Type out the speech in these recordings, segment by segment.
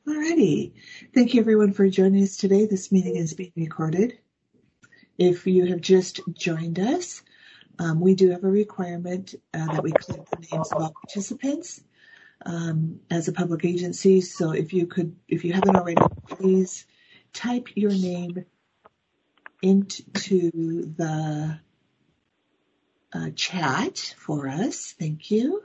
Alrighty. Thank you everyone for joining us today. This meeting is being recorded. If you have just joined us, we do have a requirement that we collect the names of all participants as a public agency. So if you haven't already, please type your name into the chat for us. Thank you.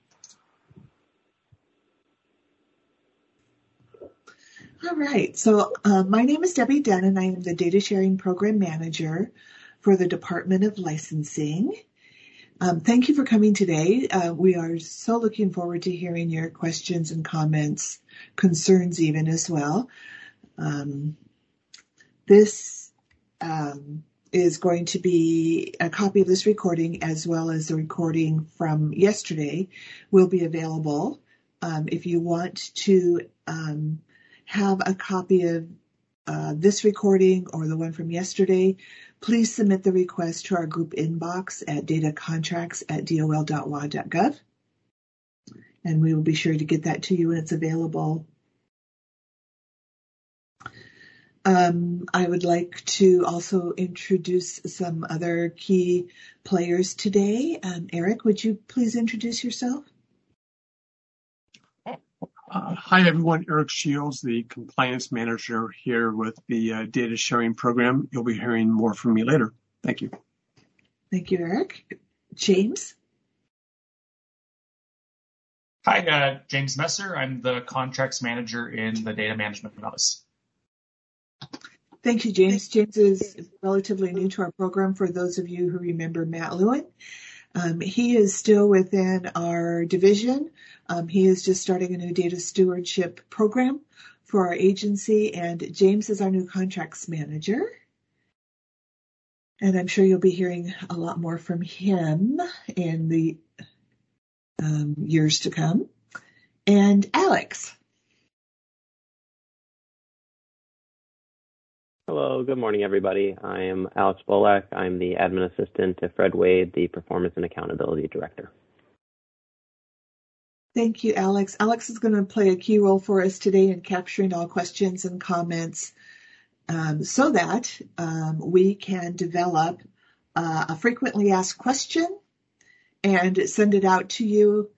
All right. So my name is Debbie Dunn, and I am the Data Sharing Program Manager for the Department of Licensing. Thank you for coming today. We are so looking forward to hearing your questions and comments, concerns even as well. This is going to be a copy of this recording as well as the recording from yesterday will be available. If you want to have a copy of this recording or the one from yesterday, please submit the request to our group inbox at datacontracts@dol.wa.gov, and we will be sure to get that to you when it's available. I would like to also introduce some other key players today. Eric, would you please introduce yourself? Hi, everyone. Eric Shields, the Compliance Manager here with the Data Sharing Program. You'll be hearing more from me later. Thank you. Thank you, Eric. James? Hi, James Messer. I'm the Contracts Manager in the Data Management Office. Thank you, James. James is relatively new to our program for those of you who remember Matt Lewin. He is still within our division. He is just starting a new data stewardship program for our agency, and James is our new contracts manager. And I'm sure you'll be hearing a lot more from him in the years to come. And Alex. Hello, good morning, everybody. I am Alex Bolak. I'm the admin assistant to Fred Wade, the Performance and Accountability Director. Thank you, Alex. Alex is going to play a key role for us today in capturing all questions and comments so that we can develop a frequently asked question and send it out to you.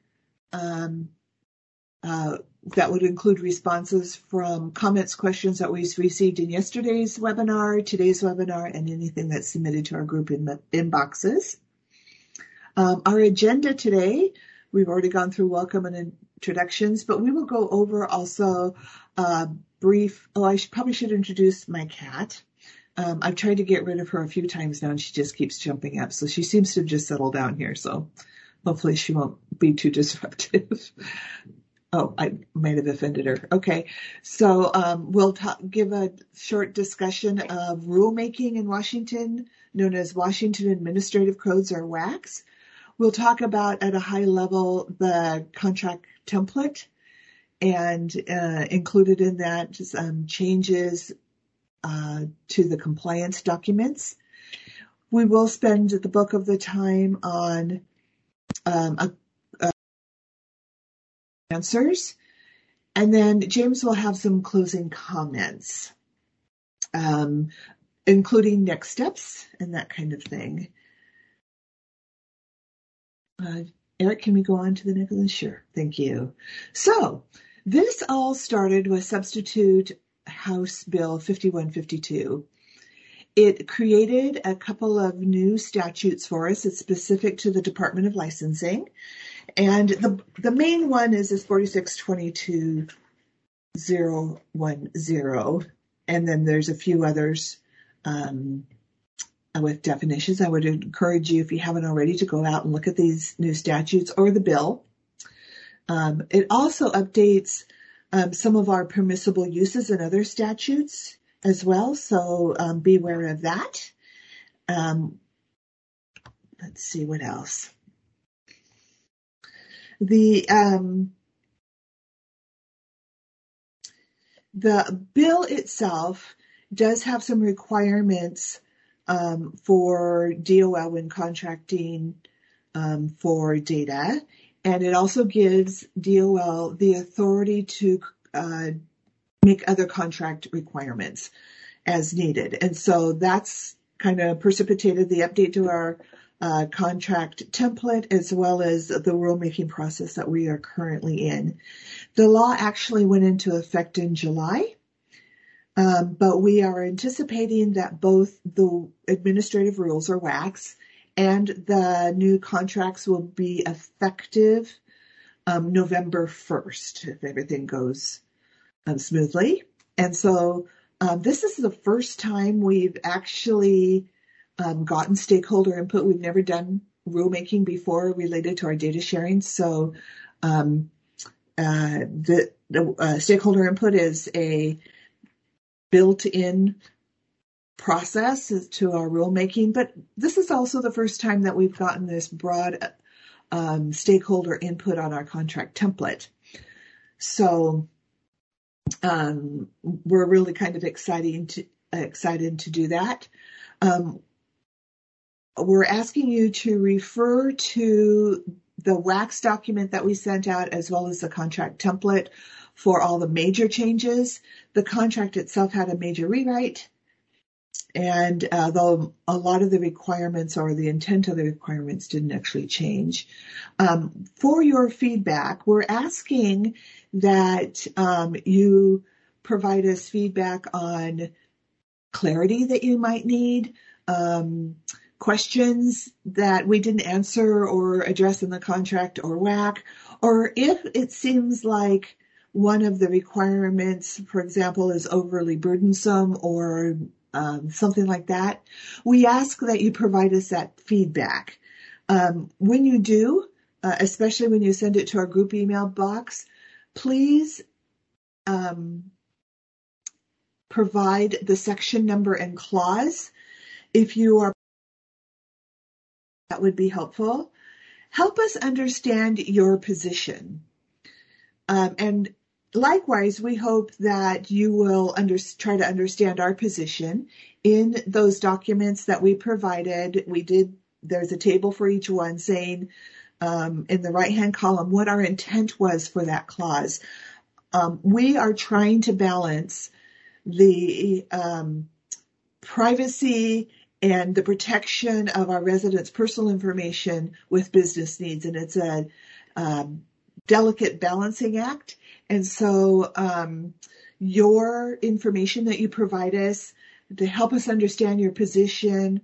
That would include responses from comments, questions that we received in yesterday's webinar, today's webinar, and anything that's submitted to our group in the inboxes. Our agenda today, we've already gone through welcome and introductions, but we will go over also a brief, probably should introduce my cat. I've tried to get rid of her a few times now, and she just keeps jumping up. So she seems to have just settled down here. So hopefully she won't be too disruptive. Oh, I might have offended her. Okay, so we'll give a short discussion of rulemaking in Washington, known as Washington Administrative Codes, or WACs. We'll talk about, at a high level, the contract template, and included in that changes to the compliance documents. We will spend the bulk of the time on answers, and then James will have some closing comments, including next steps and that kind of thing. Eric, can we go on to the next one? Sure, thank you. So this all started with Substitute House Bill 5152. It created a couple of new statutes for us. It's specific to the Department of Licensing. And the main one is this 4622.010, and then there's a few others with definitions. I would encourage you, if you haven't already, to go out and look at these new statutes or the bill. It also updates some of our permissible uses in other statutes as well, so be aware of that. Let's see what else. The bill itself does have some requirements for DOL when contracting for data, and it also gives DOL the authority to make other contract requirements as needed. And so that's kind of precipitated the update to our contract template, as well as the rulemaking process that we are currently in. The law actually went into effect in July, but we are anticipating that both the administrative rules, or WACs, and the new contracts will be effective November 1st, if everything goes smoothly. And so this is the first time we've actually gotten stakeholder input. We've never done rulemaking before related to our data sharing. So the stakeholder input is a built-in process to our rulemaking, but this is also the first time that we've gotten this broad stakeholder input on our contract template. So we're really kind of excited to do that. We're asking you to refer to the WACs document that we sent out, as well as the contract template for all the major changes. The contract itself had a major rewrite, and though a lot of the requirements or the intent of the requirements didn't actually change. For your feedback, we're asking that you provide us feedback on clarity that you might need, questions that we didn't answer or address in the contract or WAC, or if it seems like one of the requirements, for example, is overly burdensome or something like that. We ask that you provide us that feedback. When you do, especially when you send it to our group email box, please provide the section number and clause. If you are, that would be helpful. Help us understand your position. And likewise, we hope that you will try to understand our position in those documents that we provided. There's a table for each one saying in the right-hand column what our intent was for that clause. We are trying to balance the privacy and the protection of our residents' personal information with business needs. And it's a delicate balancing act. And so your information that you provide us to help us understand your position,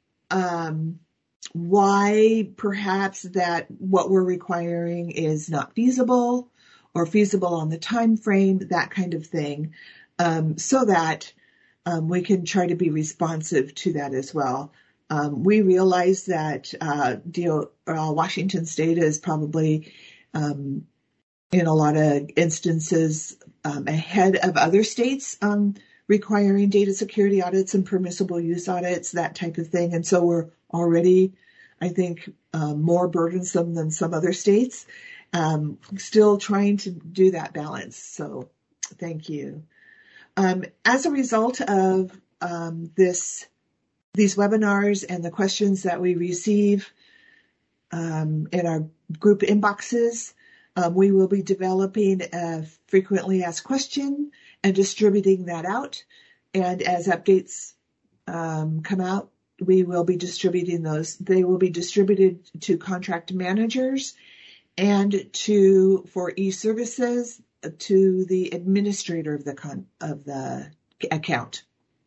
why perhaps that what we're requiring is not feasible or feasible on the time frame, that kind of thing, so that we can try to be responsive to that as well. We realize that Washington State is probably in a lot of instances ahead of other states requiring data security audits and permissible use audits, that type of thing. And so we're already, I think, more burdensome than some other states, still trying to do that balance. So thank you. As a result of these webinars and the questions that we receive in our group inboxes, we will be developing a frequently asked question and distributing that out. And as updates come out, we will be distributing those. They will be distributed to contract managers and for e-services to the administrator of the account.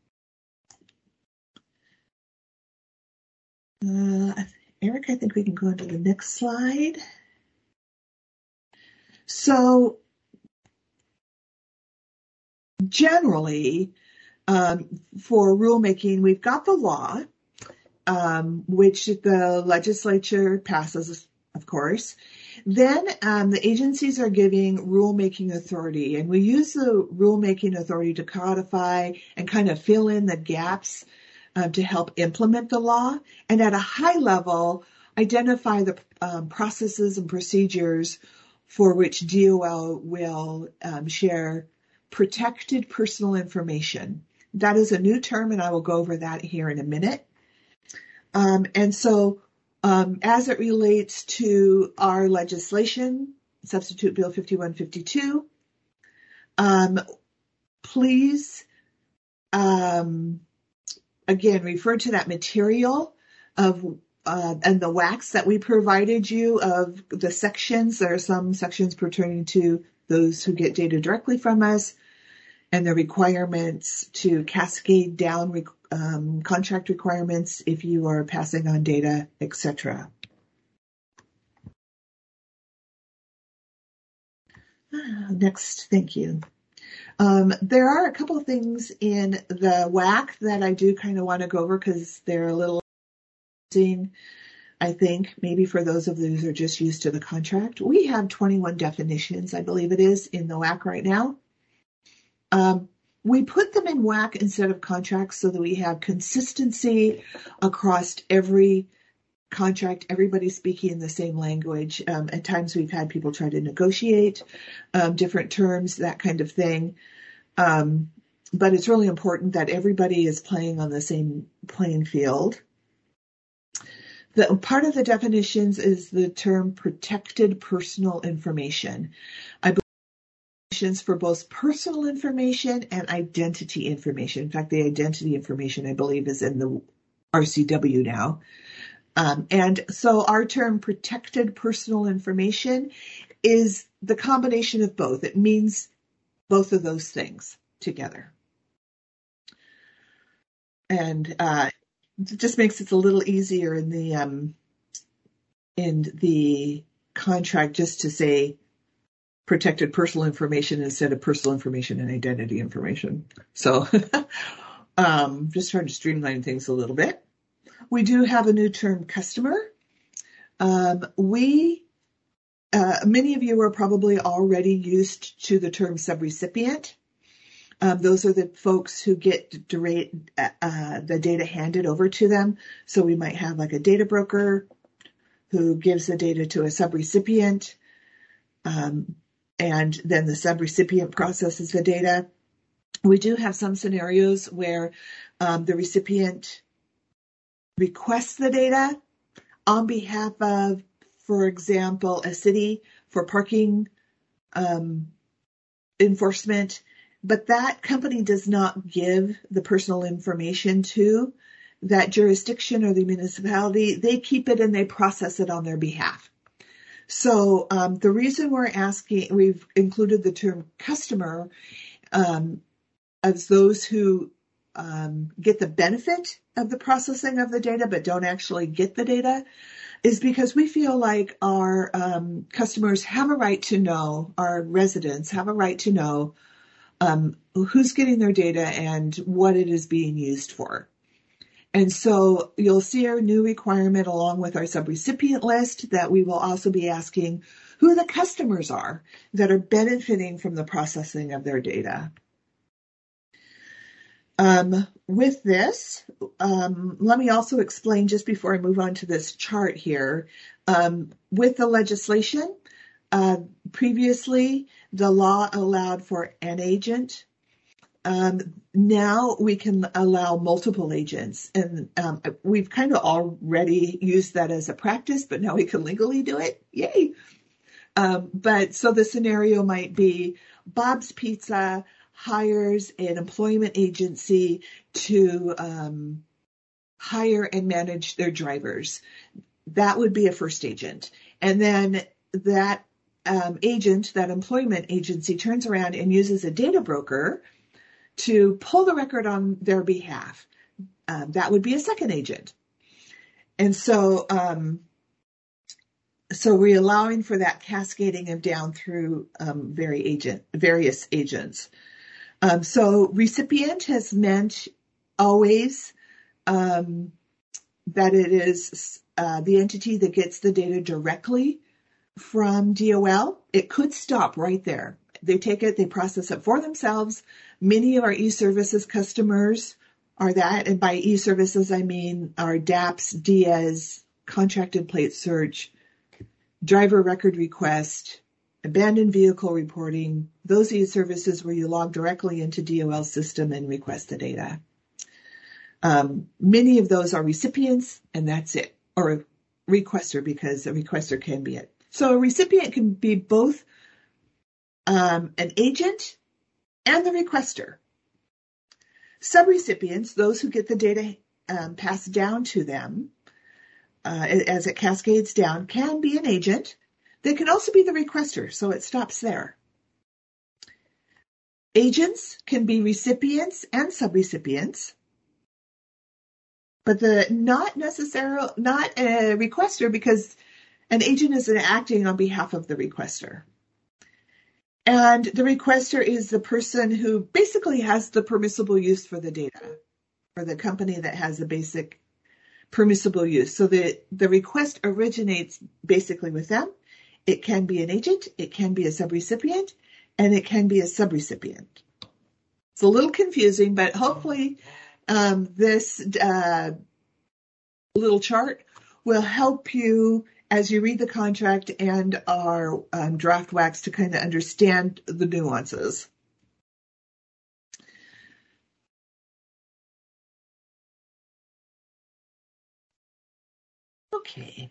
Eric, I think we can go on to the next slide. So generally, for rulemaking, we've got the law, which the legislature passes, of course. Then the agencies are giving rulemaking authority, and we use the rulemaking authority to codify and kind of fill in the gaps to help implement the law, and at a high level, identify the processes and procedures for which DOL will share protected personal information. That is a new term, and I will go over that here in a minute. And so as it relates to our legislation, Substitute Bill 5152, please, again, refer to that material of and the WACs that we provided you of the sections. There are some sections pertaining to those who get data directly from us, and the requirements to cascade down contract requirements if you are passing on data, etc. Next, thank you. There are a couple of things in the WAC that I do kind of want to go over because they're a little interesting, I think, maybe for those of you who are just used to the contract. We have 21 definitions, I believe it is, in the WAC right now. We put them in WAC instead of contracts so that we have consistency across every contract, everybody speaking the same language. At times we've had people try to negotiate different terms, that kind of thing. But it's really important that everybody is playing on the same playing field. The part of the definitions is the term protected personal information. I believe definitions for both personal information and identity information. In fact, the identity information, I believe, is in the RCW now. And so our term protected personal information is the combination of both. It means both of those things together. And it just makes it a little easier in the contract just to say protected personal information instead of personal information and identity information. So just trying to streamline things a little bit. We do have a new term, customer. Many of you are probably already used to the term subrecipient. Those are the folks who get the data handed over to them. So we might have like a data broker who gives the data to a subrecipient, and then the subrecipient processes the data. We do have some scenarios where the recipient requests the data on behalf of, for example, a city for parking enforcement, but that company does not give the personal information to that jurisdiction or the municipality. They keep it and they process it on their behalf. So the reason we've included the term customer as those who get the benefit of the processing of the data but don't actually get the data is because we feel like our customers have a right to know, our residents have a right to know who's getting their data and what it is being used for. And so you'll see our new requirement along with our subrecipient list that we will also be asking who the customers are that are benefiting from the processing of their data. With this, let me also explain just before I move on to this chart here, with the legislation, previously the law allowed for an agent. Now we can allow multiple agents, and we've kind of already used that as a practice, but now we can legally do it. Yay. But so the scenario might be Bob's Pizza hires an employment agency to hire and manage their drivers. That would be a first agent. And then that agent, that employment agency, turns around and uses a data broker to pull the record on their behalf. That would be a second agent. And so we're allowing for that cascading of down through various agents. So recipient has meant always that it is the entity that gets the data directly from DOL. It could stop right there. They take it, they process it for themselves. Many of our e-services customers are that, and by e-services I mean our DAPS, DIAS, contracted plate search, driver record request, abandoned vehicle reporting, those e-services where you log directly into DOL system and request the data. Many of those are recipients, and that's it, or a requester, because a requester can be it. So a recipient can be both an agent and the requester. Subrecipients, those who get the data passed down to them as it cascades down, can be an agent. They can also be the requester, so it stops there. Agents can be recipients and subrecipients, but not a requester, because an agent is acting on behalf of the requester. And the requester is the person who basically has the permissible use for the data, or the company that has the basic permissible use. So the request originates basically with them. It can be an agent, it can be a subrecipient, and it can be a subrecipient. It's a little confusing, but hopefully this little chart will help you as you read the contract and our draft WACs to kind of understand the nuances. Okay,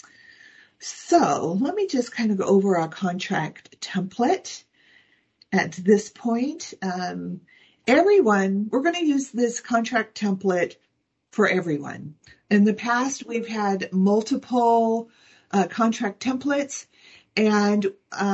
so let me just kind of go over our contract template at this point. Everyone, we're going to use this contract template for everyone. In the past, we've had multiple contract templates, and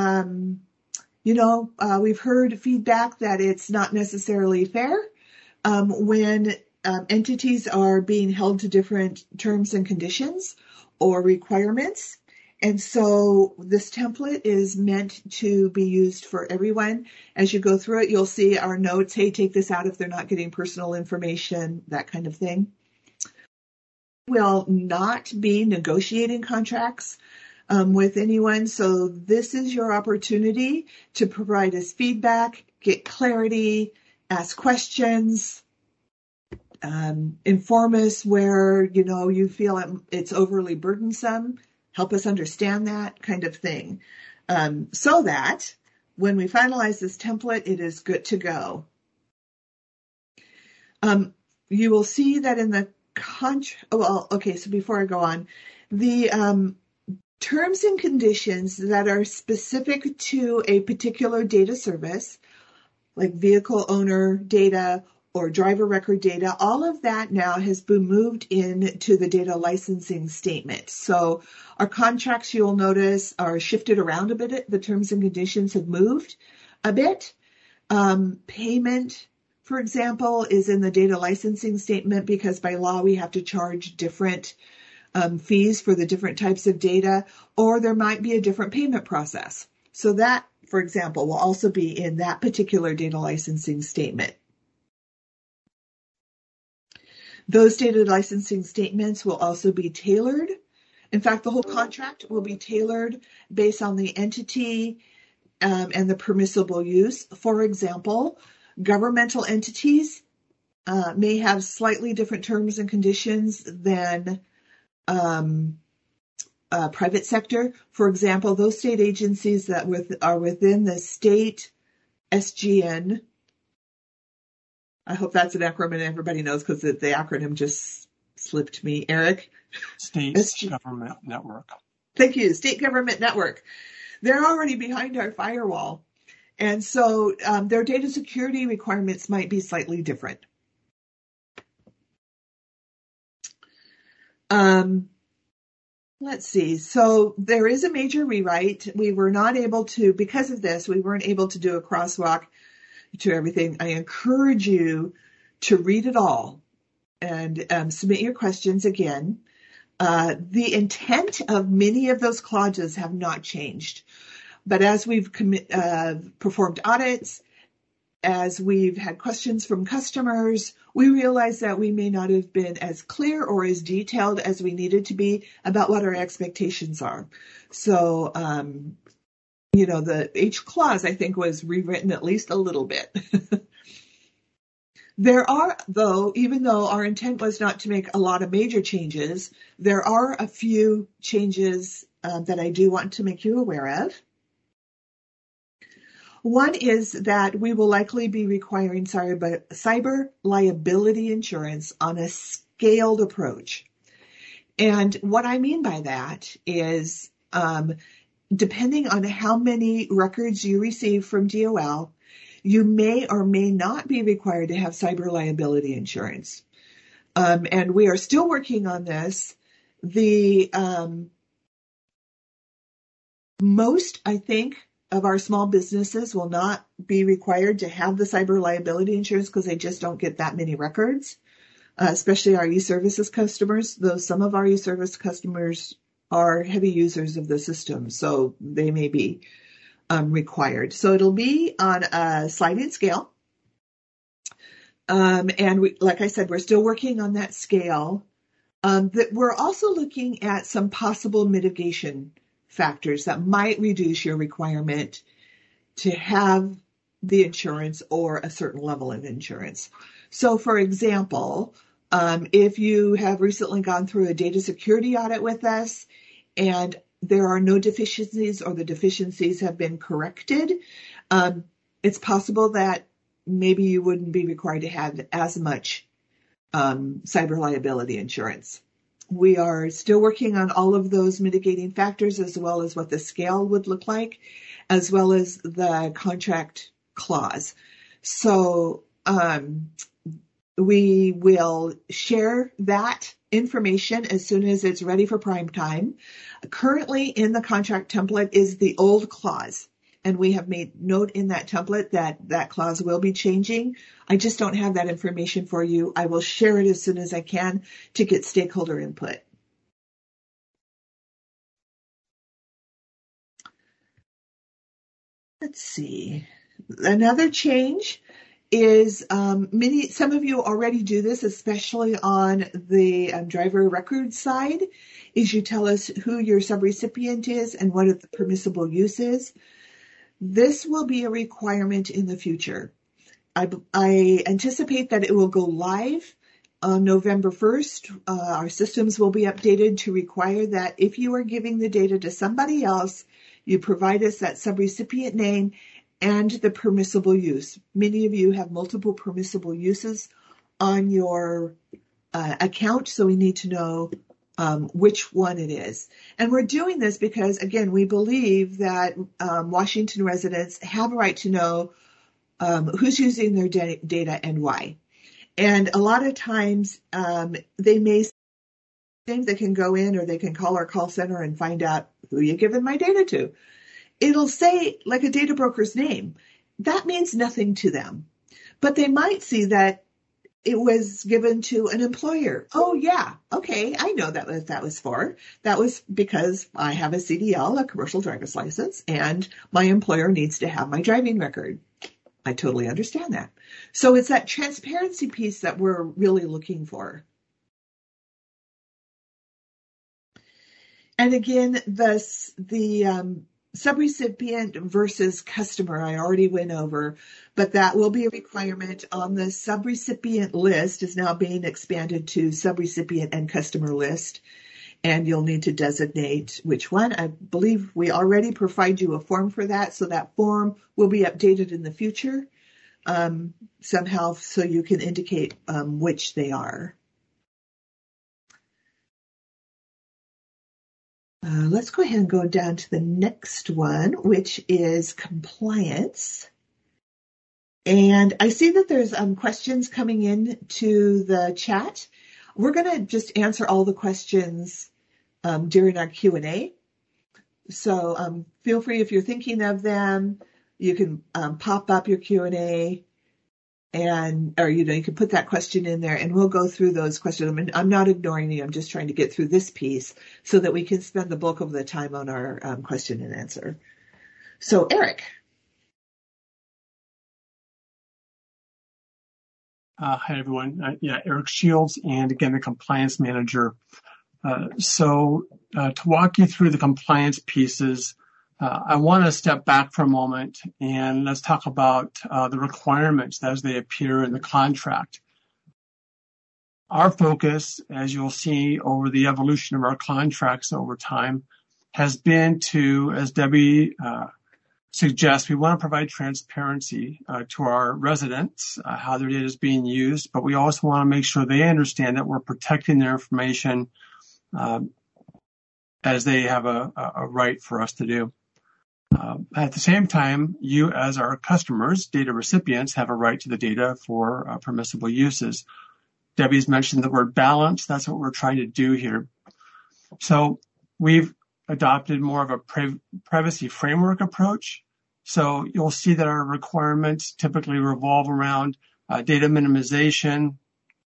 we've heard feedback that it's not necessarily fair when entities are being held to different terms and conditions or requirements. And so this template is meant to be used for everyone. As you go through it, you'll see our notes, hey, take this out if they're not getting personal information, that kind of thing. Will not be negotiating contracts with anyone. So this is your opportunity to provide us feedback, get clarity, ask questions, inform us where, you feel it's overly burdensome. Help us understand that kind of thing. So that when we finalize this template, it is good to go. You will see that in the so before I go on, the terms and conditions that are specific to a particular data service, like vehicle owner data or driver record data, all of that now has been moved into the data licensing statement. So our contracts, you'll notice, are shifted around a bit. The terms and conditions have moved a bit. Payment, for example, is in the data licensing statement because by law we have to charge different fees for the different types of data, or there might be a different payment process. So that, for example, will also be in that particular data licensing statement. Those data licensing statements will also be tailored. In fact, the whole contract will be tailored based on the entity and the permissible use. For example, governmental entities may have slightly different terms and conditions than private sector. For example, those state agencies that are within the state SGN. I hope that's an acronym everybody knows because the acronym just slipped me. Eric? State Government Network. Thank you. State Government Network. They're already behind our firewall. And so their data security requirements might be slightly different. Let's see. So there is a major rewrite. We were not able to, because of this, we weren't able to do a crosswalk to everything. I encourage you to read it all and submit your questions again. The intent of many of those clauses have not changed. But as we've performed audits, as we've had questions from customers, we realized that we may not have been as clear or as detailed as we needed to be about what our expectations are. So, each clause, I think, was rewritten at least a little bit. There are, though, even though our intent was not to make a lot of major changes, there are a few changes that I do want to make you aware of. One is that we will likely be requiring cyber liability insurance on a scaled approach. And what I mean by that is, depending on how many records you receive from DOL, you may or may not be required to have cyber liability insurance. And we are still working on this. The most, I think, of our small businesses will not be required to have the cyber liability insurance because they just don't get that many records, especially our e-services customers, though some of our e-service customers are heavy users of the system, so they may be required. So it'll be on a sliding scale. And like I said, we're still working on that scale. That we're also looking at some possible mitigation factors that might reduce your requirement to have the insurance or a certain level of insurance. So, for example, if you have recently gone through a data security audit with us and there are no deficiencies or the deficiencies have been corrected, it's possible that maybe you wouldn't be required to have as much cyber liability insurance. We are still working on all of those mitigating factors as well as what the scale would look like, as well as the contract clause. So we will share that information as soon as it's ready for prime time. Currently in the contract template is the old clause, and we have made note in that template that that clause will be changing. I just don't have that information for you. I will share it as soon as I can to get stakeholder input. Let's see. Another change is some of you already do this, especially on the driver record side, is you tell us who your subrecipient is and what the permissible use is. This will be a requirement in the future. I anticipate that it will go live on November 1st. Our systems will be updated to require that if you are giving the data to somebody else, you provide us that subrecipient name and the permissible use. Many of you have multiple permissible uses on your account, so we need to know which one it is. And we're doing this because, again, we believe that Washington residents have a right to know who's using their data and why. And a lot of times they may think they can go in or they can call our call center and find out who you're giving my data to. It'll say like a data broker's name. That means nothing to them. But they might see that it was given to an employer. Oh, yeah. Okay. I know that what that was for. That was because I have a CDL, a commercial driver's license, and my employer needs to have my driving record. I totally understand that. So it's that transparency piece that we're really looking for. And again, the subrecipient versus customer, I already went over, but that will be a requirement on the subrecipient list is now being expanded to subrecipient and customer list. And you'll need to designate which one. I believe we already provide you a form for that. So that form will be updated in the future somehow so you can indicate which they are. Let's go ahead and go down to the next one, which is compliance. And I see that there's questions coming in to the chat. We're going to just answer all the questions during our Q&A. So feel free, if you're thinking of them, you can pop up your Q&A or you can put that question in there and we'll go through those questions. I mean, I'm not ignoring you. I'm just trying to get through this piece so that we can spend the bulk of the time on our question and answer. So Eric. Hi, everyone. Eric Shields, and again, the compliance manager. So to walk you through the compliance pieces, I want to step back for a moment and let's talk about the requirements as they appear in the contract. Our focus, as you'll see over the evolution of our contracts over time, has been to, as Debbie suggests, we want to provide transparency to our residents, how their data is being used, but we also want to make sure they understand that we're protecting their information as they have a right for us to do. At the same time, you as our customers, data recipients, have a right to the data for permissible uses. Debbie's mentioned the word balance. That's what we're trying to do here. So we've adopted more of a privacy framework approach. So you'll see that our requirements typically revolve around data minimization,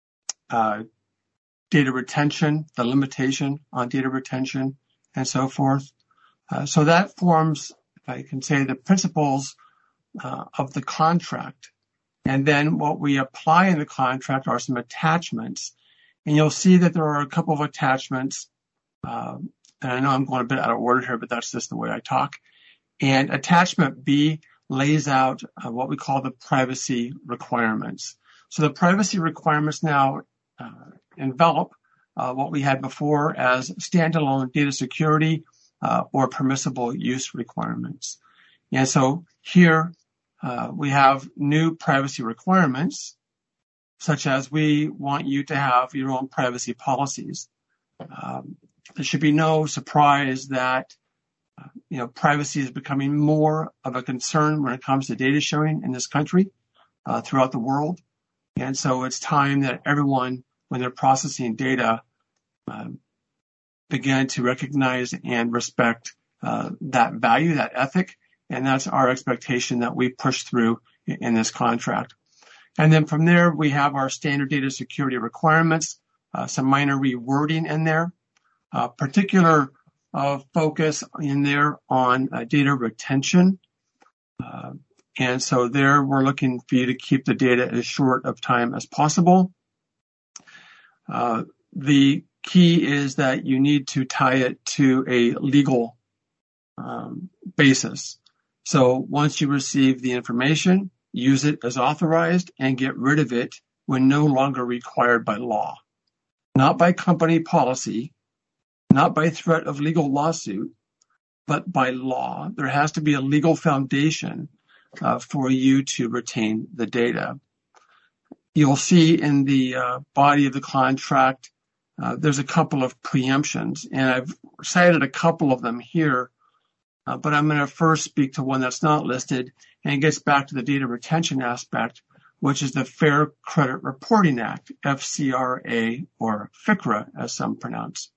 data retention, the limitation on data retention, and so forth. So that forms, if I can say, the principles of the contract. And then what we apply in the contract are some attachments. And you'll see that there are a couple of attachments. And I know I'm going a bit out of order here, but that's just the way I talk. And attachment B lays out what we call the privacy requirements. So the privacy requirements now envelop what we had before as standalone data security or permissible use requirements. And so here we have new privacy requirements, such as we want you to have your own privacy policies. There should be no surprise that privacy is becoming more of a concern when it comes to data sharing in this country, throughout the world. And so it's time that everyone, when they're processing data, begin to recognize and respect that value, that ethic. And that's our expectation that we push through in this contract. And then from there, we have our standard data security requirements, some minor rewording in there, particular focus in there on data retention. And so there we're looking for you to keep the data as short of time as possible. The key is that you need to tie it to a legal basis. So once you receive the information, use it as authorized and get rid of it when no longer required by law. Not by company policy, not by threat of legal lawsuit, but by law. There has to be a legal foundation for you to retain the data. You'll see in the body of the contract, there's a couple of preemptions, and I've cited a couple of them here, but I'm going to first speak to one that's not listed, and it gets back to the data retention aspect, which is the Fair Credit Reporting Act, FCRA, or FCRA, as some pronounce.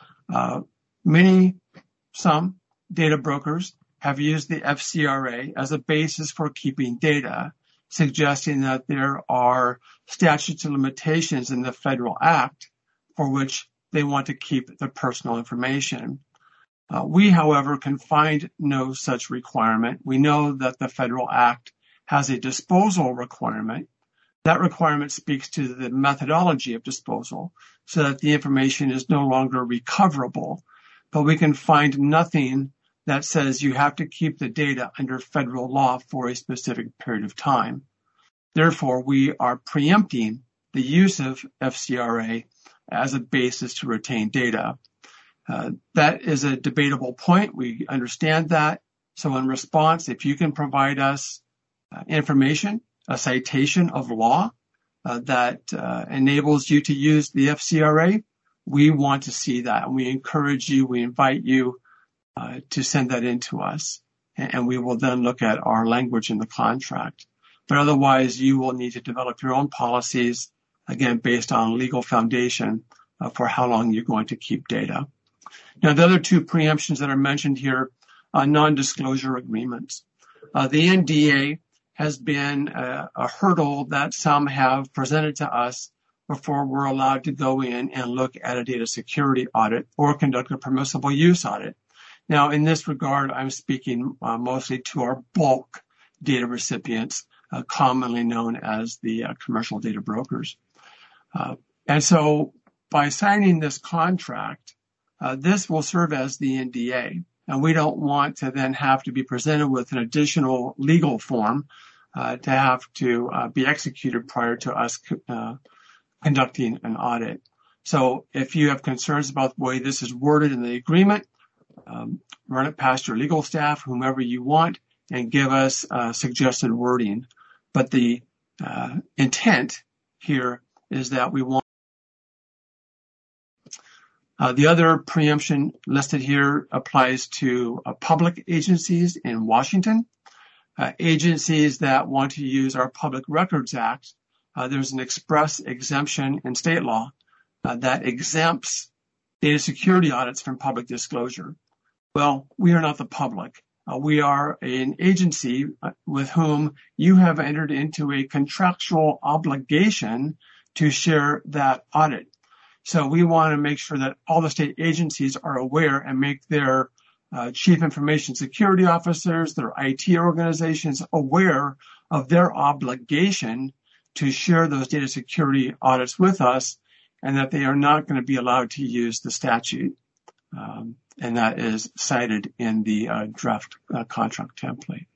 Some data brokers have used the FCRA as a basis for keeping data, suggesting that there are statutes of limitations in the federal act for which they want to keep the personal information. We, however, can find no such requirement. We know that the federal act has a disposal requirement. That requirement speaks to the methodology of disposal so that the information is no longer recoverable. But we can find nothing that says you have to keep the data under federal law for a specific period of time. Therefore, we are preempting the use of FCRA as a basis to retain data. That is a debatable point. We understand that. So in response, if you can provide us information, a citation of law that enables you to use the FCRA, we want to see that. And we encourage you, we invite you to send that in to us. And we will then look at our language in the contract. But otherwise, you will need to develop your own policies, again, based on legal foundation for how long you're going to keep data. Now, the other two preemptions that are mentioned here are non-disclosure agreements. The NDA has been a hurdle that some have presented to us before we're allowed to go in and look at a data security audit or conduct a permissible use audit. Now, in this regard, I'm speaking mostly to our bulk data recipients, commonly known as the commercial data brokers. And so by signing this contract, this will serve as the NDA. And we don't want to then have to be presented with an additional legal form to have to be executed prior to us conducting an audit. So if you have concerns about the way this is worded in the agreement, run it past your legal staff, whomever you want, and give us suggested wording. But the intent here is that we want The other preemption listed here applies to public agencies in Washington, agencies that want to use our Public Records Act. There's an express exemption in state law that exempts data security audits from public disclosure. Well, we are not the public. We are an agency with whom you have entered into a contractual obligation to share that audit. So we want to make sure that all the state agencies are aware and make their chief information security officers, their IT organizations aware of their obligation to share those data security audits with us, and that they are not going to be allowed to use the statute. And that is cited in the draft contract template.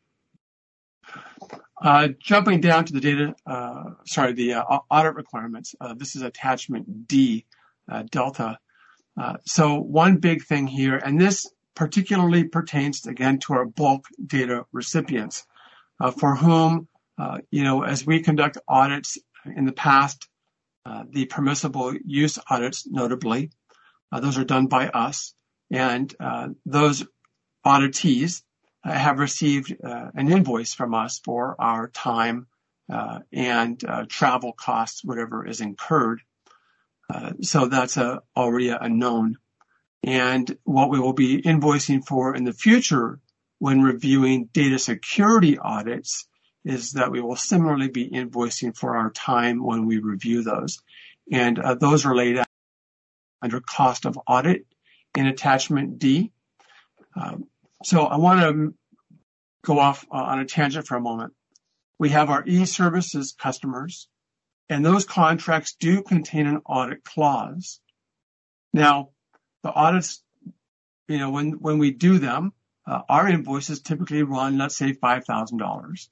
Jumping down to the audit requirements. This is attachment D, Delta. So one big thing here, and this particularly pertains again to our bulk data recipients, for whom, as we conduct audits in the past, the permissible use audits, notably, those are done by us. And those auditees have received an invoice from us for our time and travel costs, whatever is incurred. So that's already a known. And what we will be invoicing for in the future when reviewing data security audits is that we will similarly be invoicing for our time when we review those. And those are laid out under cost of audit in attachment D. So I want to go off on a tangent for a moment. We have our e-services customers, and those contracts do contain an audit clause. Now, the audits, when we do them, our invoices typically run, let's say, $5,000.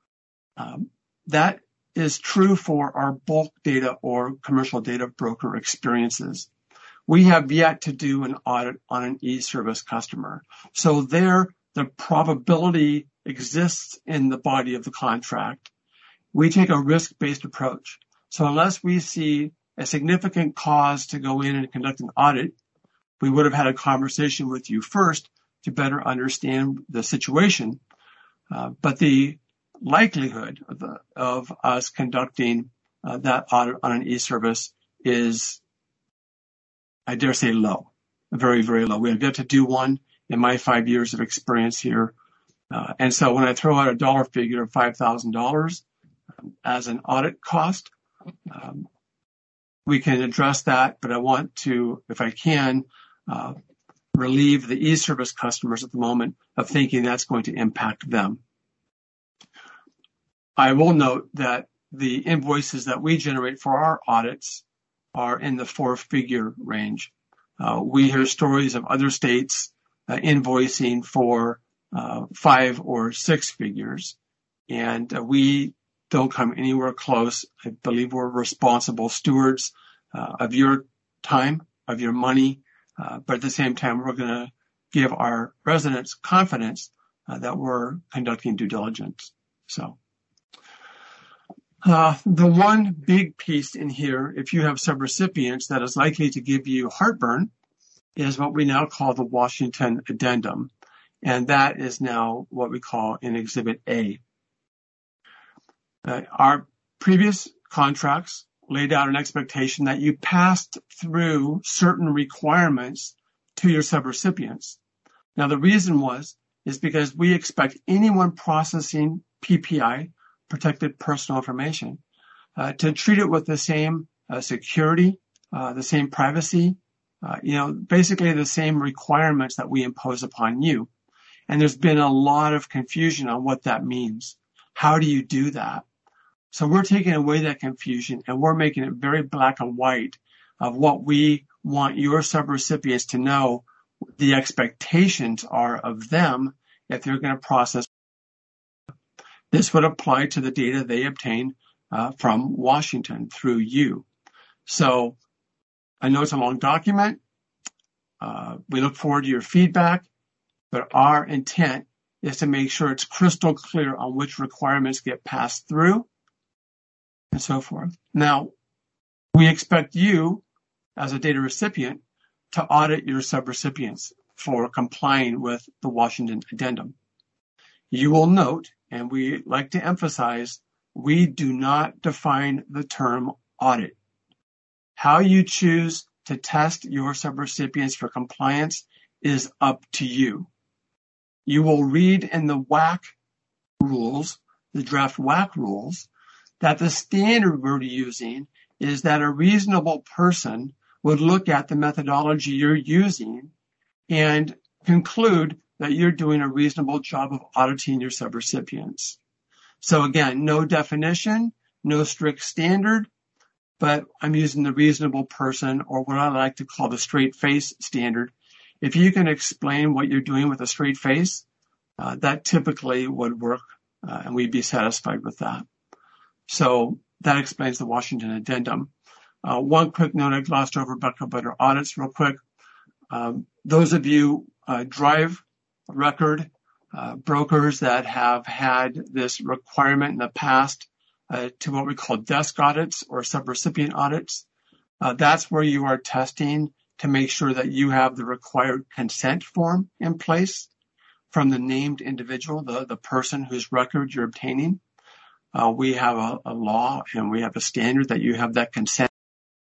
That is true for our bulk data or commercial data broker experiences. We have yet to do an audit on an e-service customer. So there, the probability exists in the body of the contract. We take a risk-based approach. So unless we see a significant cause to go in and conduct an audit, we would have had a conversation with you first to better understand the situation. But the likelihood of us conducting that audit on an e-service is, I dare say, low, very, very low. We have yet to do one in my 5 years of experience here. And so when I throw out a dollar figure of $5,000 as an audit cost, we can address that, but I want to, if I can, relieve the e-service customers at the moment of thinking that's going to impact them. I will note that the invoices that we generate for our audits are in the 4-figure range. We hear stories of other states invoicing for 5 or 6 figures, and we don't come anywhere close. I believe we're responsible stewards of your time, of your money, but at the same time, we're going to give our residents confidence that we're conducting due diligence. So the one big piece in here, if you have subrecipients, that is likely to give you heartburn is what we now call the Washington Addendum. And that is now what we call in Exhibit A. Our previous contracts laid out an expectation that you passed through certain requirements to your subrecipients. Now, the reason is because we expect anyone processing PPI, protected personal information, to treat it with the same security, the same privacy, basically the same requirements that we impose upon you. And there's been a lot of confusion on what that means. How do you do that? So we're taking away that confusion and we're making it very black and white of what we want your subrecipients to know the expectations are of them if they're going to process. This would apply to the data they obtain from Washington through you. So I know it's a long document. We look forward to your feedback, but our intent is to make sure it's crystal clear on which requirements get passed through and so forth. Now, we expect you as a data recipient to audit your subrecipients for complying with the Washington Addendum. You will note, and we like to emphasize, we do not define the term audit. How you choose to test your subrecipients for compliance is up to you. You will read in the WAC rules, the draft WAC rules, that the standard we're using is that a reasonable person would look at the methodology you're using and conclude that you're doing a reasonable job of auditing your subrecipients. So again, no definition, no strict standard, but I'm using the reasonable person, or what I like to call the straight face standard. If you can explain what you're doing with a straight face, that typically would work, and we'd be satisfied with that. So that explains the Washington Addendum. One quick note I glossed over about competitor audits real quick. Those of you drive record brokers that have had this requirement in the past to what we call desk audits or subrecipient audits, that's where you are testing to make sure that you have the required consent form in place from the named individual, the person whose record you're obtaining. We have a law and we have a standard that you have that consent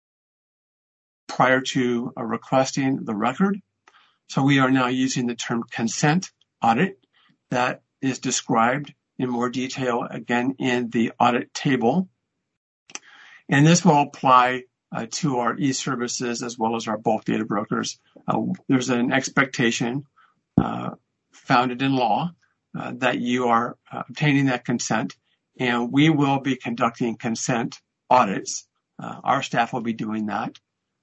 prior to requesting the record. So we are now using the term consent audit that is described in more detail again in the audit table. And this will apply to our e-services as well as our bulk data brokers. There's an expectation founded in law that you are obtaining that consent, and we will be conducting consent audits. Our staff will be doing that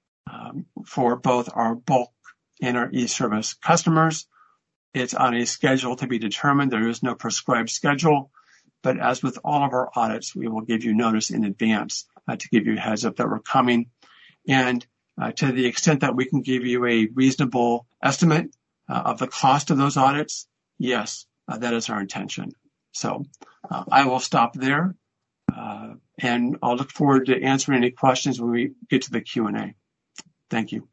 for both our bulk and our e-service customers. It's on a schedule to be determined. There is no prescribed schedule, but as with all of our audits, we will give you notice in advance to give you a heads up that we're coming. And to the extent that we can give you a reasonable estimate of the cost of those audits, yes, that is our intention. So I will stop there, and I'll look forward to answering any questions when we get to the Q&A. Thank you.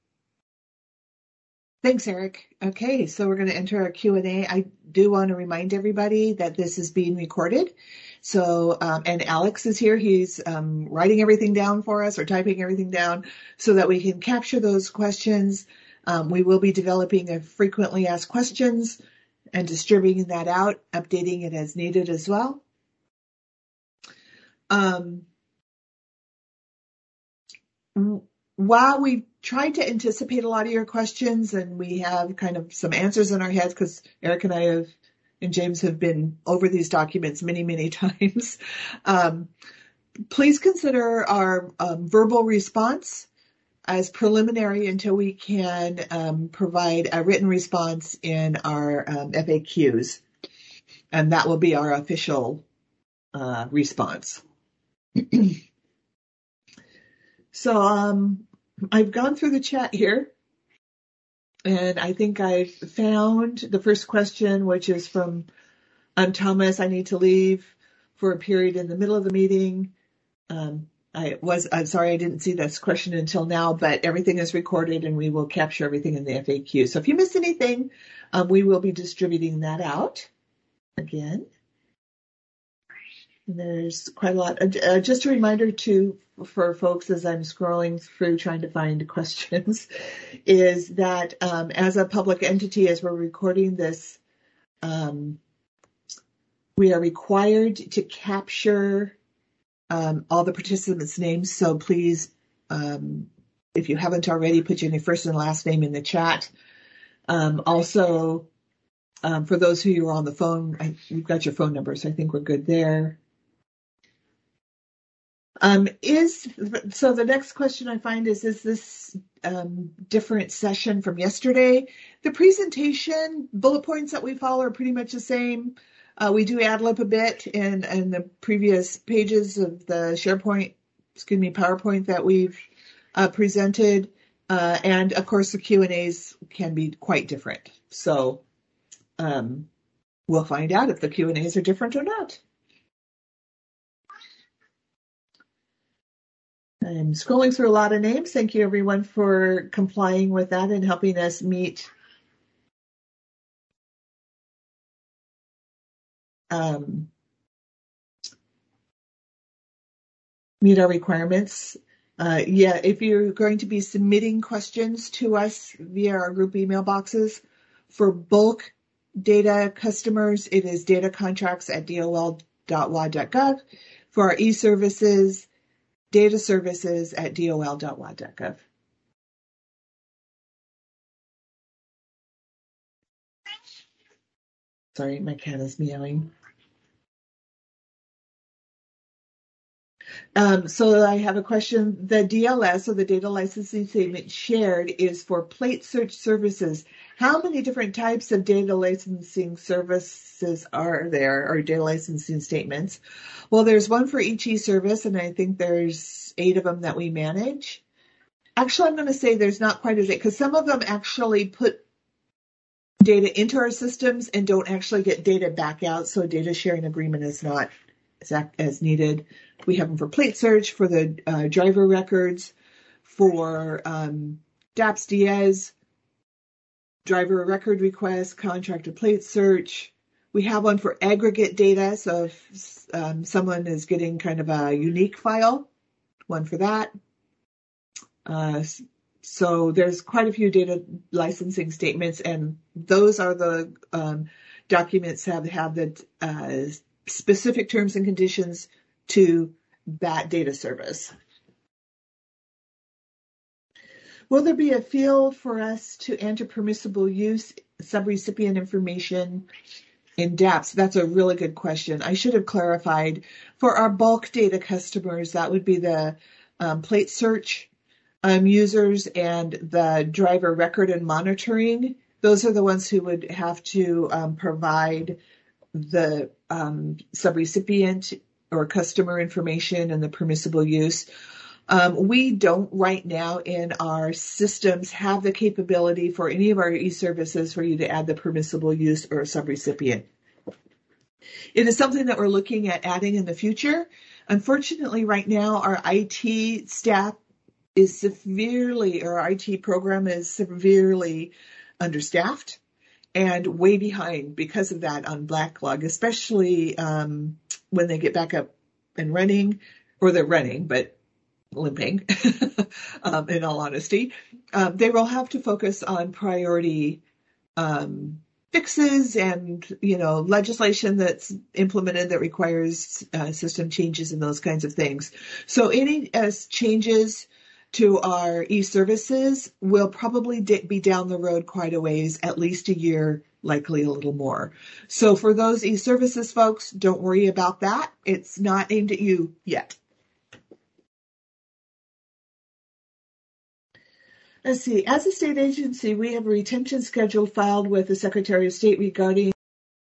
Thanks, Eric. Okay, so we're going to enter our Q&A. I do want to remind everybody that this is being recorded. So, and Alex is here. He's writing everything down for us or typing everything down so that we can capture those questions. We will be developing a frequently asked questions and distributing that out, updating it as needed as well. While we tried to anticipate a lot of your questions and we have kind of some answers in our heads because Eric and I and James have been over these documents many, many times, please consider our verbal response as preliminary until we can provide a written response in our FAQs. And that will be our official response. So I've gone through the chat here, and I think I've found the first question, which is from Thomas. I need to leave for a period in the middle of the meeting. I'm sorry I didn't see this question until now, but everything is recorded and we will capture everything in the FAQ. So if you miss anything, we will be distributing that out again. And there's quite a lot. Just a reminder for folks as I'm scrolling through trying to find questions is that as a public entity, as we're recording this, we are required to capture all the participants' names. So please, if you haven't already, put your first and last name in the chat. Also, for those who you are on the phone, you've got your phone number, so I think we're good there. So the next question I find is this different session from yesterday? The presentation bullet points that we follow are pretty much the same. We do ad-lib a bit in the previous pages of the PowerPoint that we've presented. And of course the Q&As can be quite different. So we'll find out if the Q&As are different or not. I'm scrolling through a lot of names. Thank you, everyone, for complying with that and helping us meet our requirements. If you're going to be submitting questions to us via our group email boxes, for bulk data customers, it is datacontracts@dol.wa.gov. For our e-services, dataservices@dol.wa.gov. Sorry, my cat is meowing. So I have a question. The DLS, or the data licensing statement shared, is for plate search services. How many different types of data licensing services are there, or data licensing statements? Well, there's one for each e-service, and I think there's 8 of them that we manage. Actually, I'm going to say there's not quite as 8, because some of them actually put data into our systems and don't actually get data back out, so a data sharing agreement is not as needed. We have them for plate search, for the driver records, for DAPS Diaz, driver record request, contractor plate search. We have one for aggregate data, so if someone is getting kind of a unique file, one for that. So there's quite a few data licensing statements, and those are the documents that have the specific terms and conditions to that data service. Will there be a field for us to enter permissible use subrecipient information in DAPS? That's a really good question. I should have clarified. For our bulk data customers, that would be the plate search users and the driver record and monitoring. Those are the ones who would have to provide the subrecipient or customer information and the permissible use. We don't right now in our systems have the capability for any of our e-services for you to add the permissible use or subrecipient. It is something that we're looking at adding in the future. Unfortunately, right now, our IT staff is our IT program is severely understaffed and way behind because of that on backlog, especially when they get back up and running, or they're running, but limping, in all honesty. They will have to focus on priority fixes and, legislation that's implemented that requires system changes and those kinds of things. So any changes to our e-services will probably be down the road quite a ways, at least a year, likely a little more. So for those e-services folks, don't worry about that. It's not aimed at you yet. Let's see. As a state agency, we have a retention schedule filed with the Secretary of State regarding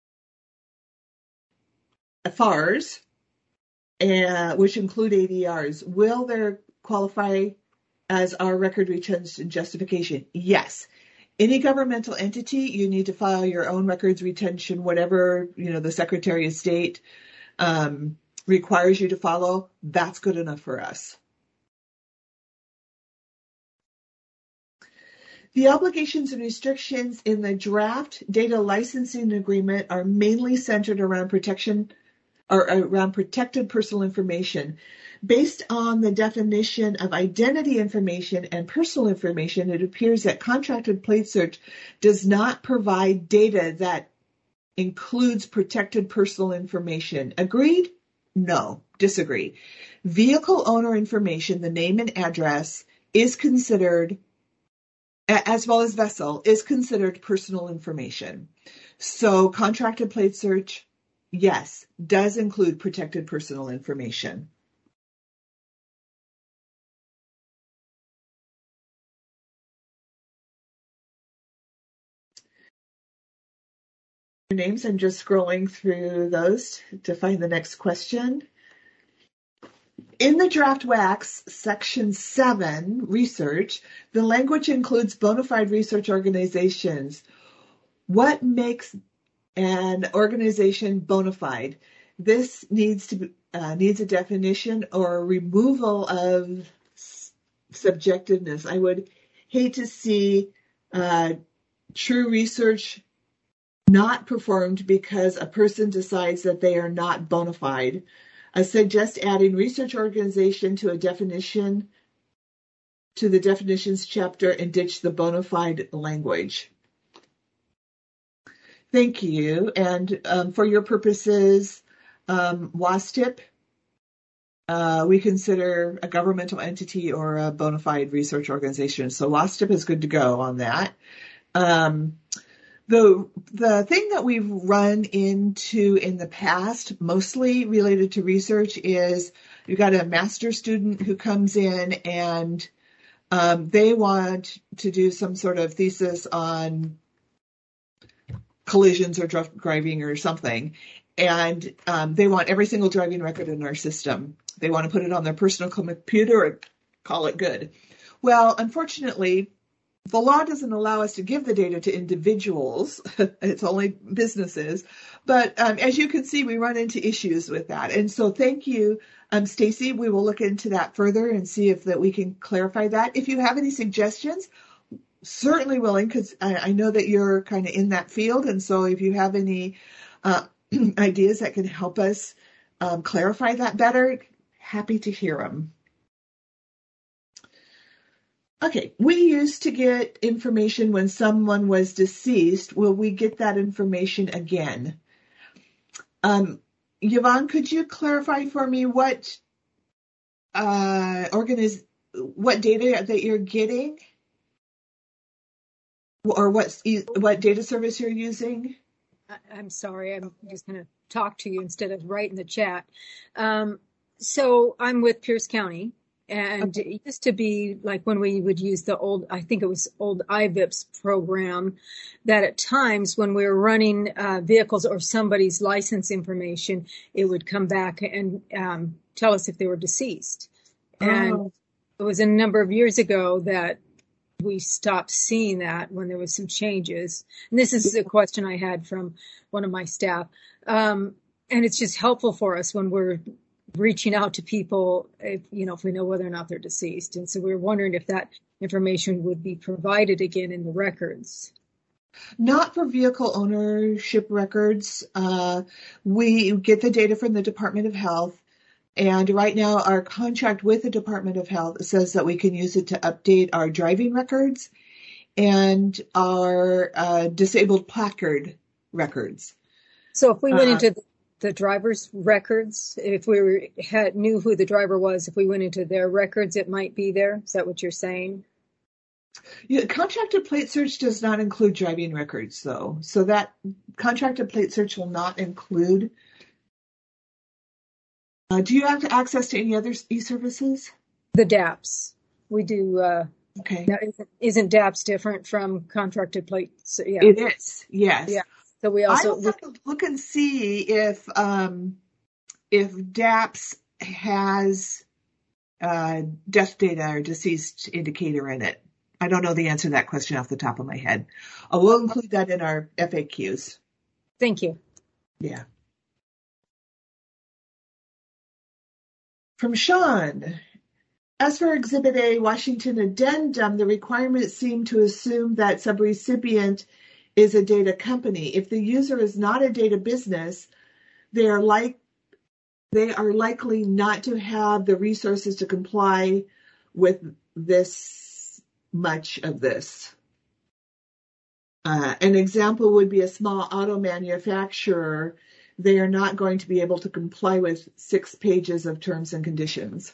FARs, which include ADRs. Will they qualify as our record retention justification? Yes. Any governmental entity, you need to file your own records retention, whatever, the Secretary of State requires you to follow. That's good enough for us. The obligations and restrictions in the draft data licensing agreement are mainly centered around protection or around protected personal information. Based on the definition of identity information and personal information, it appears that contracted plate search does not provide data that includes protected personal information. Agreed? No. Disagree. Vehicle owner information, the name and address, is considered, as well as vessel, is considered personal information. So contracted plate search, yes, does include protected personal information. Names, I'm just scrolling through those to find the next question. In the draft WACS, section 7, research, the language includes bona fide research organizations. What makes an organization bona fide? This needs a definition or removal of subjectiveness. I would hate to see true research not performed because a person decides that they are not bona fide. I suggest adding research organization to a definition, to the definitions chapter, and ditch the bona fide language. Thank you. And for your purposes, WASTIP, we consider a governmental entity or a bona fide research organization. So WASTIP is good to go on that. The thing that we've run into in the past, mostly related to research, is you've got a master student who comes in and they want to do some sort of thesis on collisions or driving or something. And they want every single driving record in our system. They want to put it on their personal computer and call it good. Well, unfortunately, the law doesn't allow us to give the data to individuals. It's only businesses. But as you can see, we run into issues with that. And so thank you, Stacy. We will look into that further and see if that we can clarify that. If you have any suggestions, certainly willing, because I know that you're kind of in that field. And so if you have any ideas that can help us clarify that better, happy to hear them. Okay, we used to get information when someone was deceased. Will we get that information again? Yvonne, could you clarify for me what data that you're getting, or what data service you're using? I'm sorry, I'm just going to talk to you instead of write in the chat. So I'm with Pierce County. And it used to be like when we would use the old, I think it was old IVIPS program, that at times when we were running vehicles or somebody's license information, it would come back and tell us if they were deceased. And it was a number of years ago that we stopped seeing that when there was some changes. And this is a question I had from one of my staff. And it's just helpful for us when we're reaching out to people, if we know whether or not they're deceased. And so we were wondering if that information would be provided again in the records. Not for vehicle ownership records. We get the data from the Department of Health. And right now our contract with the Department of Health says that we can use it to update our driving records and our disabled placard records. So if we went into the driver's records, if we knew who the driver was, if we went into their records, it might be there. Is that what you're saying? Yeah, contracted plate search does not include driving records, though. So that contracted plate search will not include. Do you have access to any other e-services? The DAPS. We do. Okay. Now, isn't DAPS different from contracted plate? So, yeah. It is, yes. Yeah. So we also I have to look and see if DAPS has death data or deceased indicator in it. I don't know the answer to that question off the top of my head. We'll include that in our FAQs. Thank you. Yeah. From Sean. As for Exhibit A, Washington Addendum, the requirements seem to assume that subrecipient is a data company. If the user is not a data business, they are likely not to have the resources to comply with this much of this. An example would be a small auto manufacturer. They are not going to be able to comply with 6 pages of terms and conditions.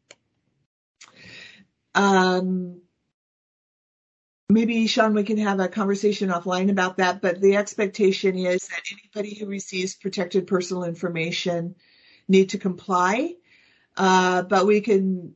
Maybe, Sean, we can have a conversation offline about that, but the expectation is that anybody who receives protected personal information need to comply, but we can